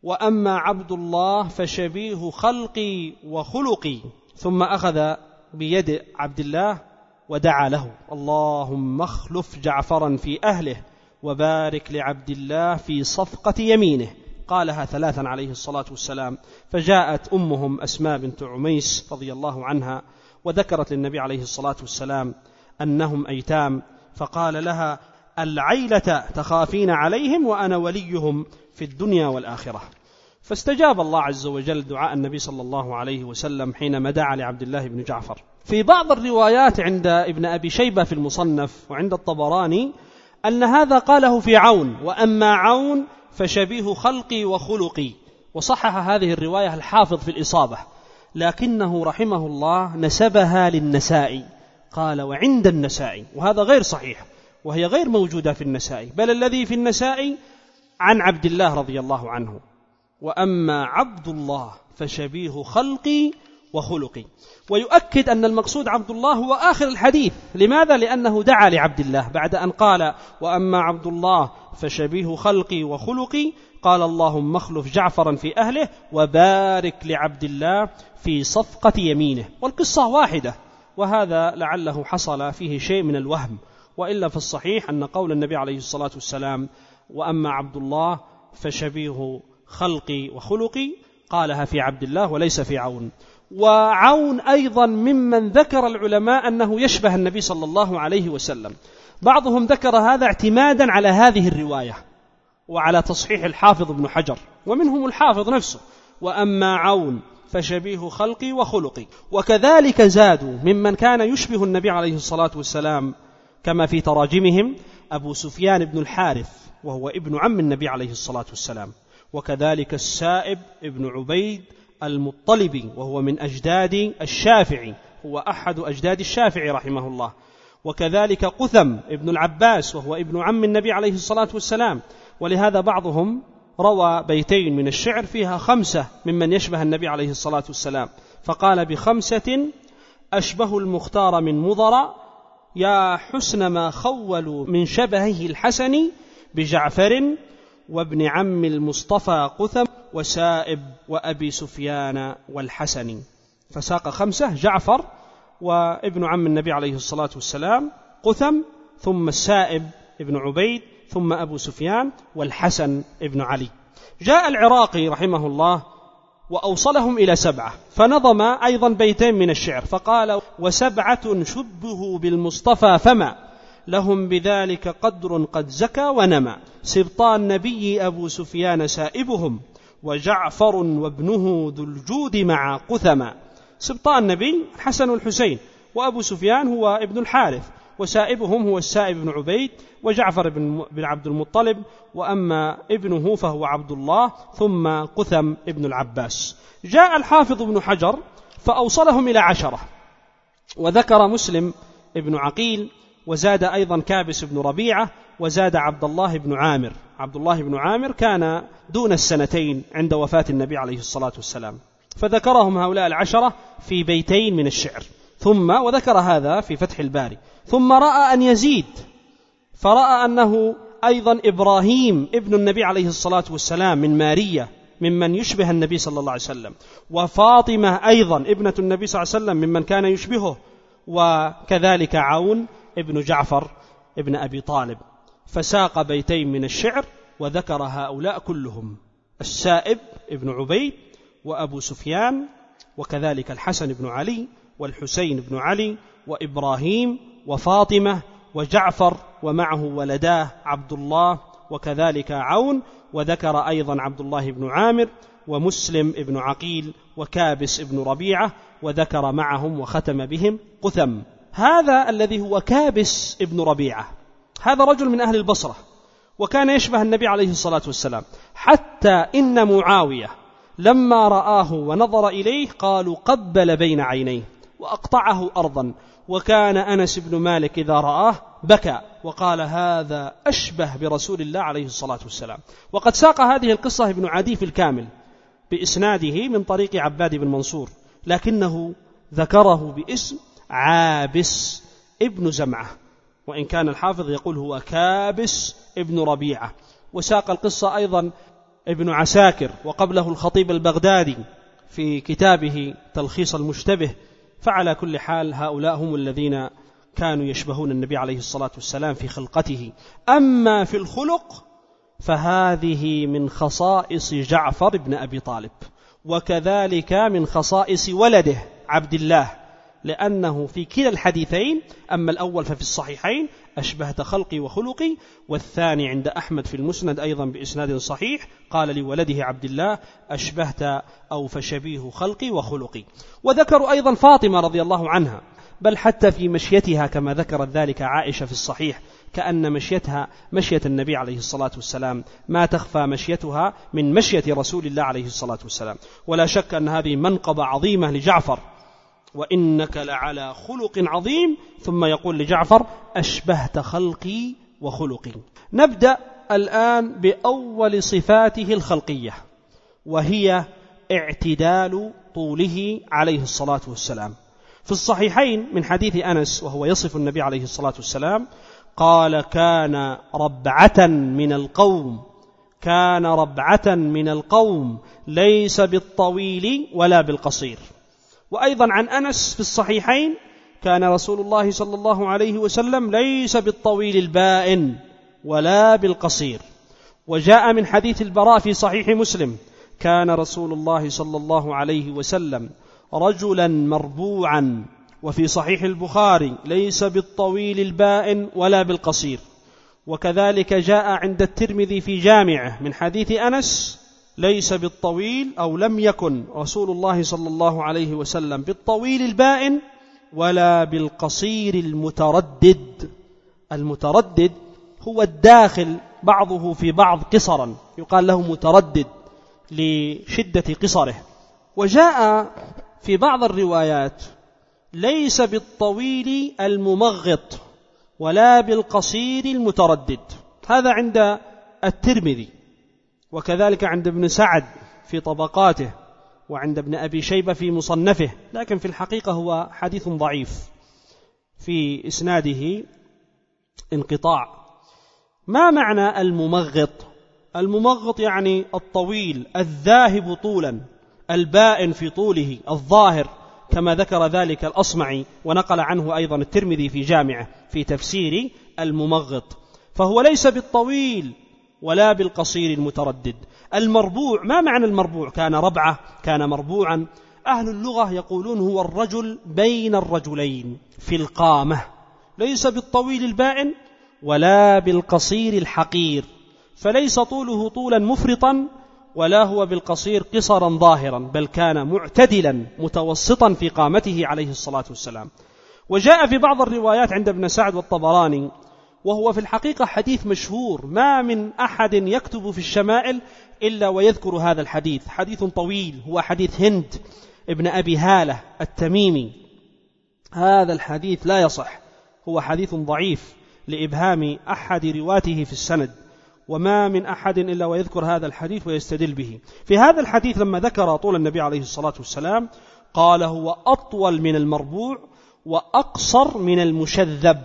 وأما عبد الله فشبيه خلقي وخلقي. ثم أخذ بيد عبد الله ودعا له: اللهم اخلف جعفرا في أهله وبارك لعبد الله في صفقة يمينه. قالها ثلاثا عليه الصلاة والسلام. فجاءت أمهم أسماء بنت عميس رضي الله عنها وذكرت للنبي عليه الصلاة والسلام أنهم أيتام، فقال لها: العيلة تخافين عليهم وأنا وليهم في الدنيا والآخرة. فاستجاب الله عز وجل دعاء النبي صلى الله عليه وسلم حينما دعا لعبد الله بن جعفر. في بعض الروايات عند ابن أبي شيبة في المصنف وعند الطبراني أن هذا قاله في عون: وأما عون فشبيه خلقي وخلقي. وصحح هذه الرواية الحافظ في الإصابة، لكنه رحمه الله نسبها للنسائي، قال: وعند النسائي، وهذا غير صحيح، وهي غير موجودة في النسائي، بل الذي في النسائي عن عبد الله رضي الله عنه: وأما عبد الله فشبيه خلقي وخلقي. ويؤكد أن المقصود عبد الله هو آخر الحديث. لماذا؟ لأنه دعا لعبد الله بعد أن قال: وأما عبد الله فشبيه خلقي وخلقي، قال: اللهم اخلف جعفرا في أهله وبارك لعبد الله في صفقة يمينه. والقصة واحدة، وهذا لعله حصل فيه شيء من الوهم، وإلا في الصحيح أن قول النبي عليه الصلاة والسلام: وأما عبد الله فشبيه خلقي وخلقي، قالها في عبد الله وليس في عون. وعون أيضا ممن ذكر العلماء أنه يشبه النبي صلى الله عليه وسلم. بعضهم ذكر هذا اعتمادا على هذه الرواية وعلى تصحيح الحافظ ابن حجر، ومنهم الحافظ نفسه: وأما عون فشبيه خلقي وخلقي. وكذلك زادوا ممن كان يشبه النبي عليه الصلاة والسلام كما في تراجمهم: أبو سفيان بن الحارث وهو ابن عم النبي عليه الصلاة والسلام، وكذلك السائب ابن عبيد المطلبي وهو من أجداد الشافعي، هو أحد أجداد الشافعي رحمه الله، وكذلك قثم ابن العباس وهو ابن عم النبي عليه الصلاة والسلام. ولهذا بعضهم روى بيتين من الشعر فيها خمسة ممن يشبه النبي عليه الصلاة والسلام، فقال: بخمسة أشبه المختار من مضر، يا حسن ما خولوا من شبهه الحسن، بجعفر وابن عم المصطفى قثم وسائب وأبي سفيان والحسن. فساق خمسة: جعفر وابن عم النبي عليه الصلاة والسلام قثم، ثم السائب ابن عبيد، ثم أبو سفيان، والحسن ابن علي. جاء العراقي رحمه الله وأوصلهم إلى سبعة، فنظم أيضا بيتين من الشعر فقال: وسبعة شبهوا بالمصطفى فما لهم بذلك قدر قد زكى ونمى، سبطان النبي أبو سفيان سائبهم، وجعفر وابنه ذو الجود مع قثما. سبطان النبي الحسن والحسين، وأبو سفيان هو ابن الحارث، وسائبهم هو السائب بن عبيد، وجعفر بن عبد المطلب، وأما ابنه فهو عبد الله، ثم قثم ابن العباس. جاء الحافظ ابن حجر فأوصلهم إلى عشرة، وذكر مسلم ابن عقيل، وزاد أيضا كابس بن ربيعة، وزاد عبد الله بن عامر. عبد الله بن عامر كان دون السنتين عند وفاة النبي عليه الصلاة والسلام، فذكرهم هؤلاء العشرة في بيتين من الشعر. ثم وذكر هذا في فتح الباري. ثم رأى أن يزيد، فرأى أنه أيضا إبراهيم ابن النبي عليه الصلاة والسلام من مارية ممن يشبه النبي صلى الله عليه وسلم، وفاطمة أيضا ابنة النبي صلى الله عليه وسلم ممن كان يشبهه، وكذلك عون ابن جعفر ابن أبي طالب. فساق بيتين من الشعر وذكر هؤلاء كلهم: السائب ابن عبيد، وأبو سفيان، وكذلك الحسن بن علي، والحسين بن علي، وإبراهيم، وفاطمة، وجعفر، ومعه ولداه عبد الله، وكذلك عون، وذكر أيضا عبد الله بن عامر، ومسلم بن عقيل، وكابس بن ربيعة، وذكر معهم وختم بهم قثم. هذا الذي هو كابس بن ربيعة، هذا رجل من أهل البصرة، وكان يشبه النبي عليه الصلاة والسلام، حتى إن معاوية لما رآه ونظر إليه قالوا: قبل بين عينيه وأقطعه أرضا. وكان أنس بن مالك إذا رآه بكى وقال: هذا أشبه برسول الله عليه الصلاة والسلام. وقد ساق هذه القصة ابن عدي في الكامل بإسناده من طريق عباد بن منصور، لكنه ذكره باسم عابس ابن زمعة، وإن كان الحافظ يقول هو كابس ابن ربيعة. وساق القصة أيضا ابن عساكر، وقبله الخطيب البغدادي في كتابه تلخيص المشتبه. فعلى كل حال هؤلاء هم الذين كانوا يشبهون النبي عليه الصلاة والسلام في خلقته. أما في الخلق فهذه من خصائص جعفر بن أبي طالب، وكذلك من خصائص ولده عبد الله، لأنه في كلا الحديثين، أما الأول ففي الصحيحين أشبهت خلقي وخلقي، والثاني عند أحمد في المسند أيضا بإسناد صحيح قال لولده عبد الله أشبهت أو فشبيه خلقي وخلقي. وذكروا أيضا فاطمة رضي الله عنها، بل حتى في مشيتها كما ذكرت ذلك عائشة في الصحيح، كأن مشيتها مشية النبي عليه الصلاة والسلام، ما تخفى مشيتها من مشية رسول الله عليه الصلاة والسلام. ولا شك أن هذه منقبة عظيمة لجعفر، وإنك لعلى خلق عظيم، ثم يقول لجعفر أشبهت خلقي وخلقي. نبدأ الآن بأول صفاته الخلقية، وهي اعتدال طوله عليه الصلاة والسلام. في الصحيحين من حديث أنس وهو يصف النبي عليه الصلاة والسلام قال كان ربعة من القوم كان ربعة من القوم ليس بالطويل ولا بالقصير. وأيضا عن أنس في الصحيحين كان رسول الله صلى الله عليه وسلم ليس بالطويل البائن ولا بالقصير. وجاء من حديث البراء في صحيح مسلم كان رسول الله صلى الله عليه وسلم رجلا مربوعا. وفي صحيح البخاري ليس بالطويل البائن ولا بالقصير. وكذلك جاء عند الترمذي في جامعه من حديث أنس ليس بالطويل أو لم يكن رسول الله صلى الله عليه وسلم بالطويل البائن ولا بالقصير المتردد. المتردد هو الداخل بعضه في بعض قصرا، يقال له متردد لشدة قصره. وجاء في بعض الروايات ليس بالطويل الممغط ولا بالقصير المتردد، هذا عند الترمذي، وكذلك عند ابن سعد في طبقاته، وعند ابن أبي شيبة في مصنفه، لكن في الحقيقة هو حديث ضعيف في إسناده انقطاع. ما معنى الممغط؟ الممغط يعني الطويل الذاهب طولا، البائن في طوله الظاهر، كما ذكر ذلك الأصمعي ونقل عنه أيضا الترمذي في جامعه في تفسير الممغط. فهو ليس بالطويل ولا بالقصير المتردد. المربوع، ما معنى المربوع؟ كان ربعة، كان مربوعا. أهل اللغة يقولون هو الرجل بين الرجلين في القامة، ليس بالطويل البائن ولا بالقصير الحقير، فليس طوله طولا مفرطا ولا هو بالقصير قصرا ظاهرا، بل كان معتدلا متوسطا في قامته عليه الصلاة والسلام. وجاء في بعض الروايات عند ابن سعد والطبراني، وهو في الحقيقة حديث مشهور، ما من أحد يكتب في الشمائل إلا ويذكر هذا الحديث، حديث طويل، هو حديث هند ابن أبي هالة التميمي. هذا الحديث لا يصح، هو حديث ضعيف لإبهام أحد رواته في السند، وما من أحد إلا ويذكر هذا الحديث ويستدل به. في هذا الحديث لما ذكر طول النبي عليه الصلاة والسلام قال هو أطول من المربوع وأقصر من المشذب.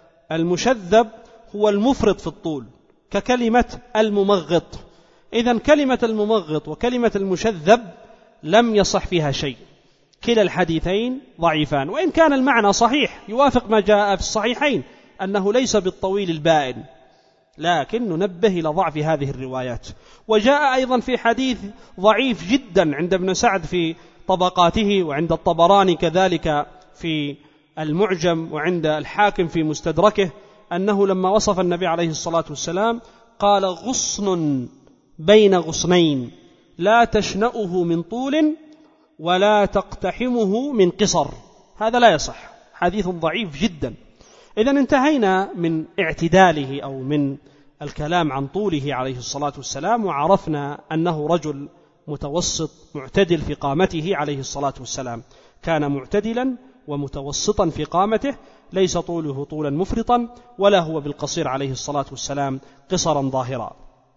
المشذب هو المفرط في الطول ككلمة الممغط. إذن كلمة الممغط وكلمة المشذب لم يصح فيها شيء، كلا الحديثين ضعيفان، وإن كان المعنى صحيح يوافق ما جاء في الصحيحين أنه ليس بالطويل البائن، لكن ننبه إلى ضعف هذه الروايات. وجاء أيضا في حديث ضعيف جدا عند ابن سعد في طبقاته، وعند الطبراني كذلك في المعجم، وعند الحاكم في مستدركه، أنه لما وصف النبي عليه الصلاة والسلام قال غصن بين غصنين لا تشنأه من طول ولا تقتحمه من قصر. هذا لا يصح، حديث ضعيف جدا. إذن انتهينا من اعتداله أو من الكلام عن طوله عليه الصلاة والسلام، وعرفنا أنه رجل متوسط معتدل في قامته عليه الصلاة والسلام، كان معتدلا ومتوسطا في قامته، ليس طوله طولا مفرطا ولا هو بالقصير عليه الصلاة والسلام قصرا ظاهرا.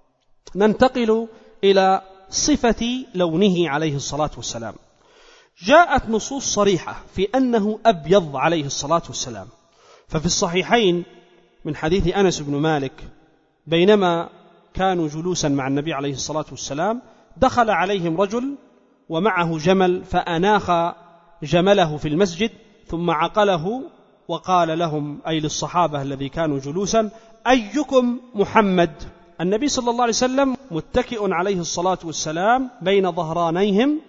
ننتقل إلى صفة لونه عليه الصلاة والسلام. جاءت نصوص صريحة في أنه أبيض عليه الصلاة والسلام. ففي الصحيحين من حديث أنس بن مالك بينما كانوا جلوسا مع النبي عليه الصلاة والسلام، دخل عليهم رجل ومعه جمل، فأناخ جمله في المسجد ثم عقله وقال لهم أي للصحابة الذي كانوا جلوسا: أيكم محمد؟ النبي صلى الله عليه وسلم متكئ عليه الصلاة والسلام بين ظهرانيهم،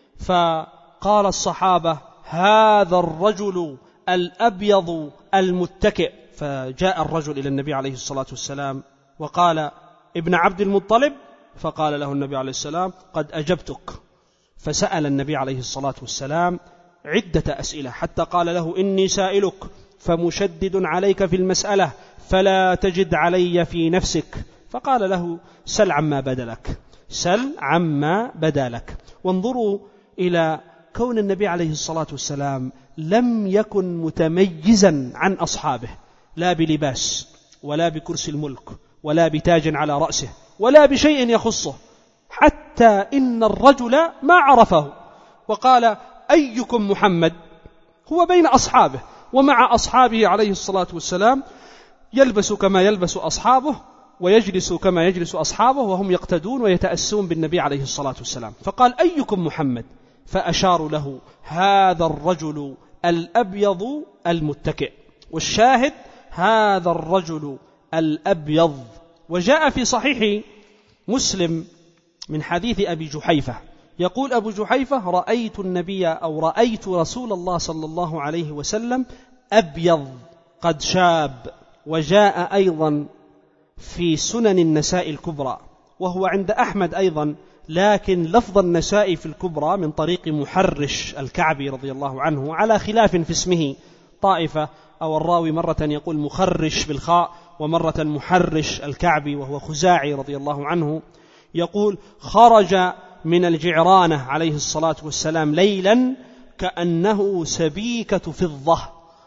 فقال الصحابة: هذا الرجل الأبيض المتكئ. فجاء الرجل إلى النبي عليه الصلاة والسلام وقال: ابن عبد المطلب؟ فقال له النبي عليه السلام: قد أجبتك. فسأل النبي عليه الصلاة والسلام عدة أسئلة حتى قال له: إني سائلك فمشدد عليك في المسألة فلا تجد علي في نفسك. فقال له: سل عما بدا لك، سل عما بدا لك. وانظروا إلى كون النبي عليه الصلاة والسلام لم يكن متميزا عن أصحابه، لا بلباس ولا بكرسي الملك ولا بتاج على رأسه ولا بشيء يخصه، حتى إن الرجل ما عرفه وقال: أيكم محمد؟ هو بين أصحابه ومع أصحابه عليه الصلاة والسلام، يلبس كما يلبس أصحابه ويجلس كما يجلس أصحابه، وهم يقتدون ويتأسون بالنبي عليه الصلاة والسلام. فقال: أيكم محمد؟ فأشاروا له: هذا الرجل الأبيض المتكئ. والشاهد: هذا الرجل الأبيض. وجاء في صحيح مسلم من حديث أبي جحيفة، يقول أبو جحيفة: رأيت النبي أو رأيت رسول الله صلى الله عليه وسلم أبيض قد شاب. وجاء أيضا في سنن النساء الكبرى، وهو عند أحمد أيضا، لكن لفظ النساء في الكبرى من طريق محرش الكعبي رضي الله عنه، على خلاف في اسمه طائفة، أو الراوي مرة يقول مخرش بالخاء ومرة محرش الكعبي وهو خزاعي رضي الله عنه، يقول: خرج من الجعرانة عليه الصلاة والسلام ليلا كأنه سبيكة فضة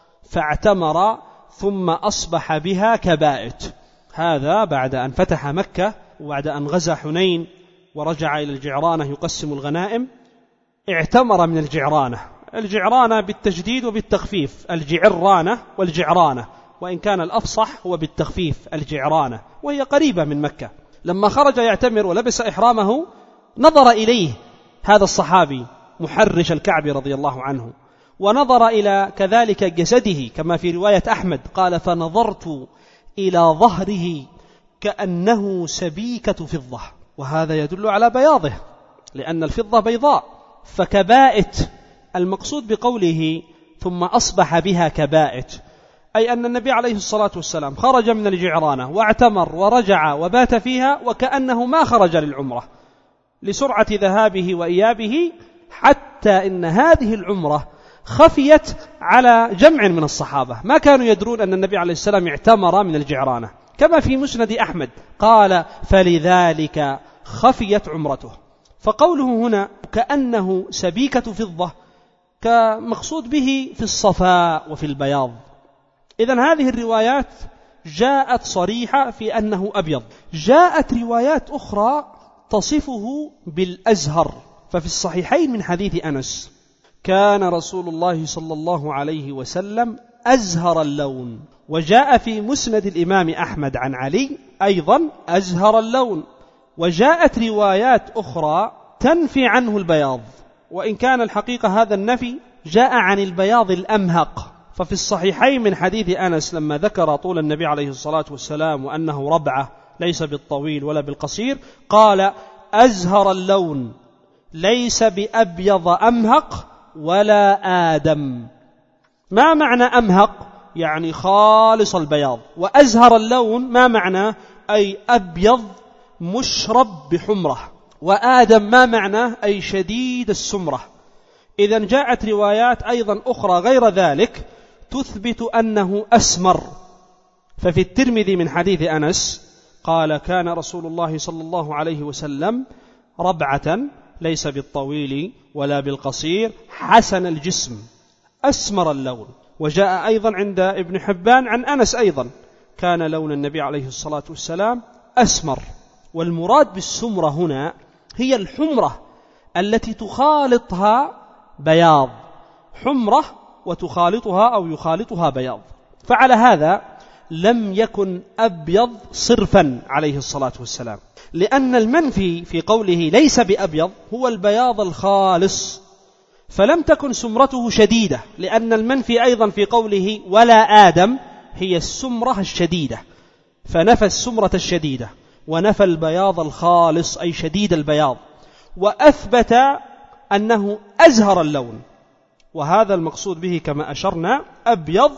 فاعتمر ثم أصبح بها كبائت. هذا بعد أن فتح مكة وبعد أن غزا حنين ورجع إلى الجعرانة يقسم الغنائم، اعتمر من الجعرانة. الجعرانة بالتجديد وبالتخفيف، الجعرانة والجعرانة، وإن كان الأفصح هو بالتخفيف الجعرانة، وهي قريبة من مكة. لما خرج يعتمر ولبس إحرامه نظر إليه هذا الصحابي محرش الكعبي رضي الله عنه، ونظر إلى كذلك جسده كما في رواية أحمد، قال: فنظرت إلى ظهره كأنه سبيكة فضة. وهذا يدل على بياضه، لأن الفضة بيضاء. فكبائت المقصود بقوله ثم أصبح بها كبائت، أي أن النبي عليه الصلاة والسلام خرج من الجعرانة واعتمر ورجع وبات فيها وكأنه ما خرج للعمرة، لسرعة ذهابه وإيابه، حتى إن هذه العمرة خفيت على جمع من الصحابة، ما كانوا يدرون أن النبي عليه السلام اعتمر من الجعرانة، كما في مسند أحمد قال: فلذلك خفيت عمرته. فقوله هنا كأنه سبيكة فضة كمقصود به في الصفاء وفي البياض. إذن هذه الروايات جاءت صريحة في أنه أبيض. جاءت روايات أخرى تصفه بالأزهر، ففي الصحيحين من حديث أنس: كان رسول الله صلى الله عليه وسلم أزهر اللون. وجاء في مسند الإمام أحمد عن علي أيضا أزهر اللون. وجاءت روايات أخرى تنفي عنه البياض، وإن كان الحقيقة هذا النفي جاء عن البياض الأمهق. ففي الصحيحين من حديث أنس لما ذكر طول النبي عليه الصلاة والسلام وأنه ربعة ليس بالطويل ولا بالقصير، قال: أزهر اللون، ليس بأبيض أمهق ولا آدم. ما معنى أمهق؟ يعني خالص البياض. وأزهر اللون ما معنى؟ أي أبيض مشرب بحمرة. وآدم ما معنى؟ أي شديد السمرة. إذن جاءت روايات أيضا أخرى غير ذلك تثبت أنه أسمر. ففي الترمذي من حديث أنس قال: كان رسول الله صلى الله عليه وسلم ربعة، ليس بالطويل ولا بالقصير، حسن الجسم، أسمر اللون. وجاء أيضا عند ابن حبان عن أنس أيضا: كان لون النبي عليه الصلاة والسلام أسمر. والمراد بالسمرة هنا هي الحمرة التي تخالطها بياض، حمرة وتخالطها أو يخالطها بياض. فعلى هذا لم يكن أبيض صرفا عليه الصلاة والسلام، لأن المنفي في قوله ليس بأبيض هو البياض الخالص، فلم تكن سمرته شديدة، لأن المنفي أيضا في قوله ولا آدم هي السمرة الشديدة، فنفى السمرة الشديدة ونفى البياض الخالص أي شديد البياض، وأثبت أنه أزهر اللون، وهذا المقصود به كما أشرنا أبيض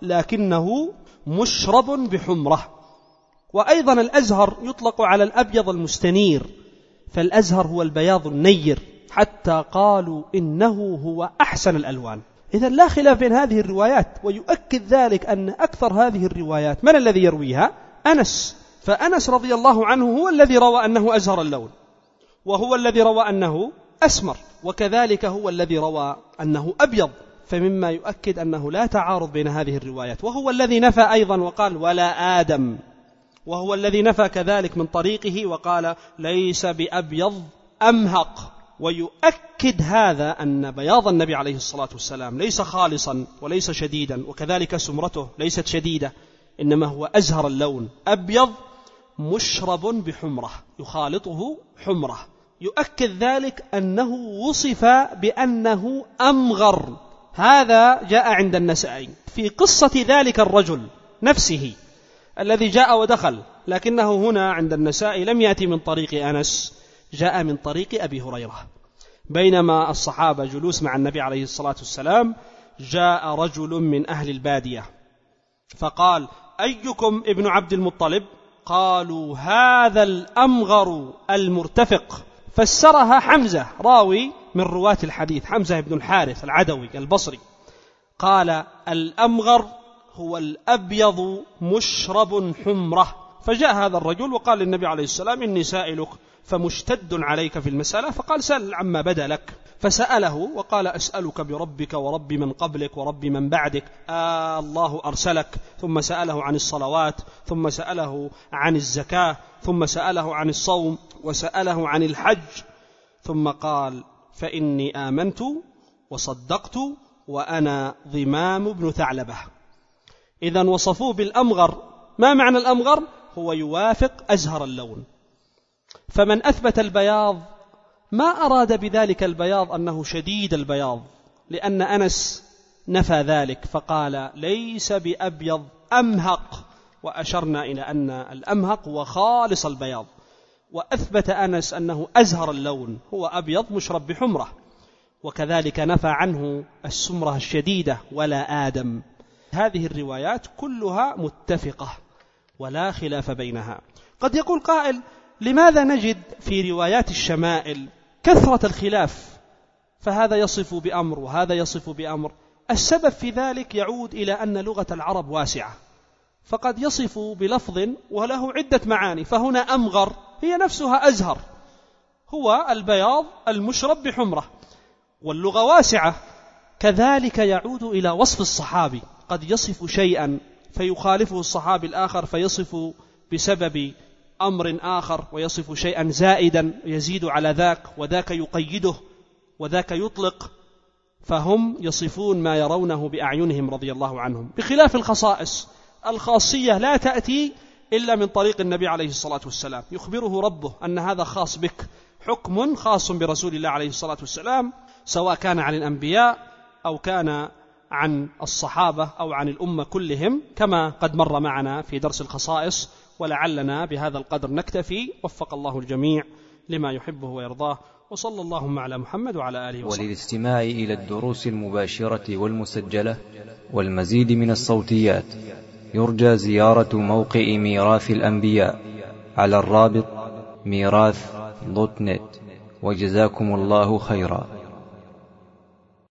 لكنه مشرب بحمرة. وأيضا الأزهر يطلق على الأبيض المستنير، فالأزهر هو البياض النير، حتى قالوا إنه هو أحسن الألوان. إذن لا خلاف بين هذه الروايات، ويؤكد ذلك أن أكثر هذه الروايات من الذي يرويها؟ أنس، فأنس رضي الله عنه هو الذي روى أنه أزهر اللون، وهو الذي روى أنه أسمر، وكذلك هو الذي روى أنه أبيض، فمما يؤكد أنه لا تعارض بين هذه الروايات. وهو الذي نفى أيضا وقال ولا آدم، وهو الذي نفى كذلك من طريقه وقال ليس بأبيض أمهق. ويؤكد هذا أن بياض النبي عليه الصلاة والسلام ليس خالصا وليس شديدا، وكذلك سمرته ليست شديدة، إنما هو أزهر اللون أبيض مشرب بحمرة يخالطه حمرة. يؤكد ذلك أنه وصف بأنه أمغر، هذا جاء عند النسائي في قصة ذلك الرجل نفسه الذي جاء ودخل، لكنه هنا عند النسائي لم يأتي من طريق أنس، جاء من طريق أبي هريرة. بينما الصحابة جلوس مع النبي عليه الصلاة والسلام جاء رجل من أهل البادية فقال أيكم ابن عبد المطلب؟ قالوا هذا الأمغر المرتفق. فسرها حمزة راوي من رواة الحديث، حمزة بن الحارث العدوي البصري، قال الأمغر هو الأبيض مشرب حمرة. فجاء هذا الرجل وقال للنبي عليه السلام إني سائلك، فمشتد عليك في المسألة، فقال سأل عما بدا لك، فسأله وقال أسألك بربك ورب من قبلك ورب من بعدك، آه الله أرسلك. ثم سأله عن الصلوات، ثم سأله عن الزكاة، ثم سأله عن الصوم، وسأله عن الحج، ثم قال فإني آمنت وصدقت وأنا ضمام بن ثعلبة. إذن وصفوه بالأمغر. ما معنى الأمغر؟ هو يوافق أزهر اللون. فمن أثبت البياض ما أراد بذلك البياض أنه شديد البياض، لأن أنس نفى ذلك فقال ليس بأبيض أمهق، وأشرنا إلى أن الأمهق هو خالص البياض، وأثبت أنس أنه أزهر اللون هو أبيض مشرب بحمرة، وكذلك نفى عنه السمرة الشديدة ولا آدم. هذه الروايات كلها متفقة ولا خلاف بينها. قد يقول قائل لماذا نجد في روايات الشمائل كثرة الخلاف، فهذا يصف بأمر وهذا يصف بأمر؟ السبب في ذلك يعود إلى أن لغة العرب واسعة، فقد يصف بلفظ وله عدة معاني، فهنا أمغر هي نفسها أزهر، هو البياض المشرب بحمرة، واللغة واسعة. كذلك يعود إلى وصف الصحابي، قد يصف شيئا فيخالفه الصحابي الآخر فيصف بسبب أمر آخر، ويصف شيئا زائدا يزيد على ذاك، وذاك يقيده وذاك يطلق، فهم يصفون ما يرونه بأعينهم رضي الله عنهم. بخلاف الخصائص، الخاصية لا تأتي إلا من طريق النبي عليه الصلاة والسلام، يخبره ربه أن هذا خاص بك، حكم خاص برسول الله عليه الصلاة والسلام، سواء كان عن الأنبياء أو كان عن الصحابة أو عن الأمة كلهم، كما قد مر معنا في درس الخصائص. ولعلنا بهذا القدر نكتفي، وفق الله الجميع لما يحبه ويرضاه، وصلى اللهم على محمد وعلى آله وصحبه. وللاستماع إلى الدروس المباشرة والمسجلة والمزيد من الصوتيات يرجى زيارة موقع ميراث الأنبياء على الرابط ميراث دوت نت. وجزاكم الله خيرا.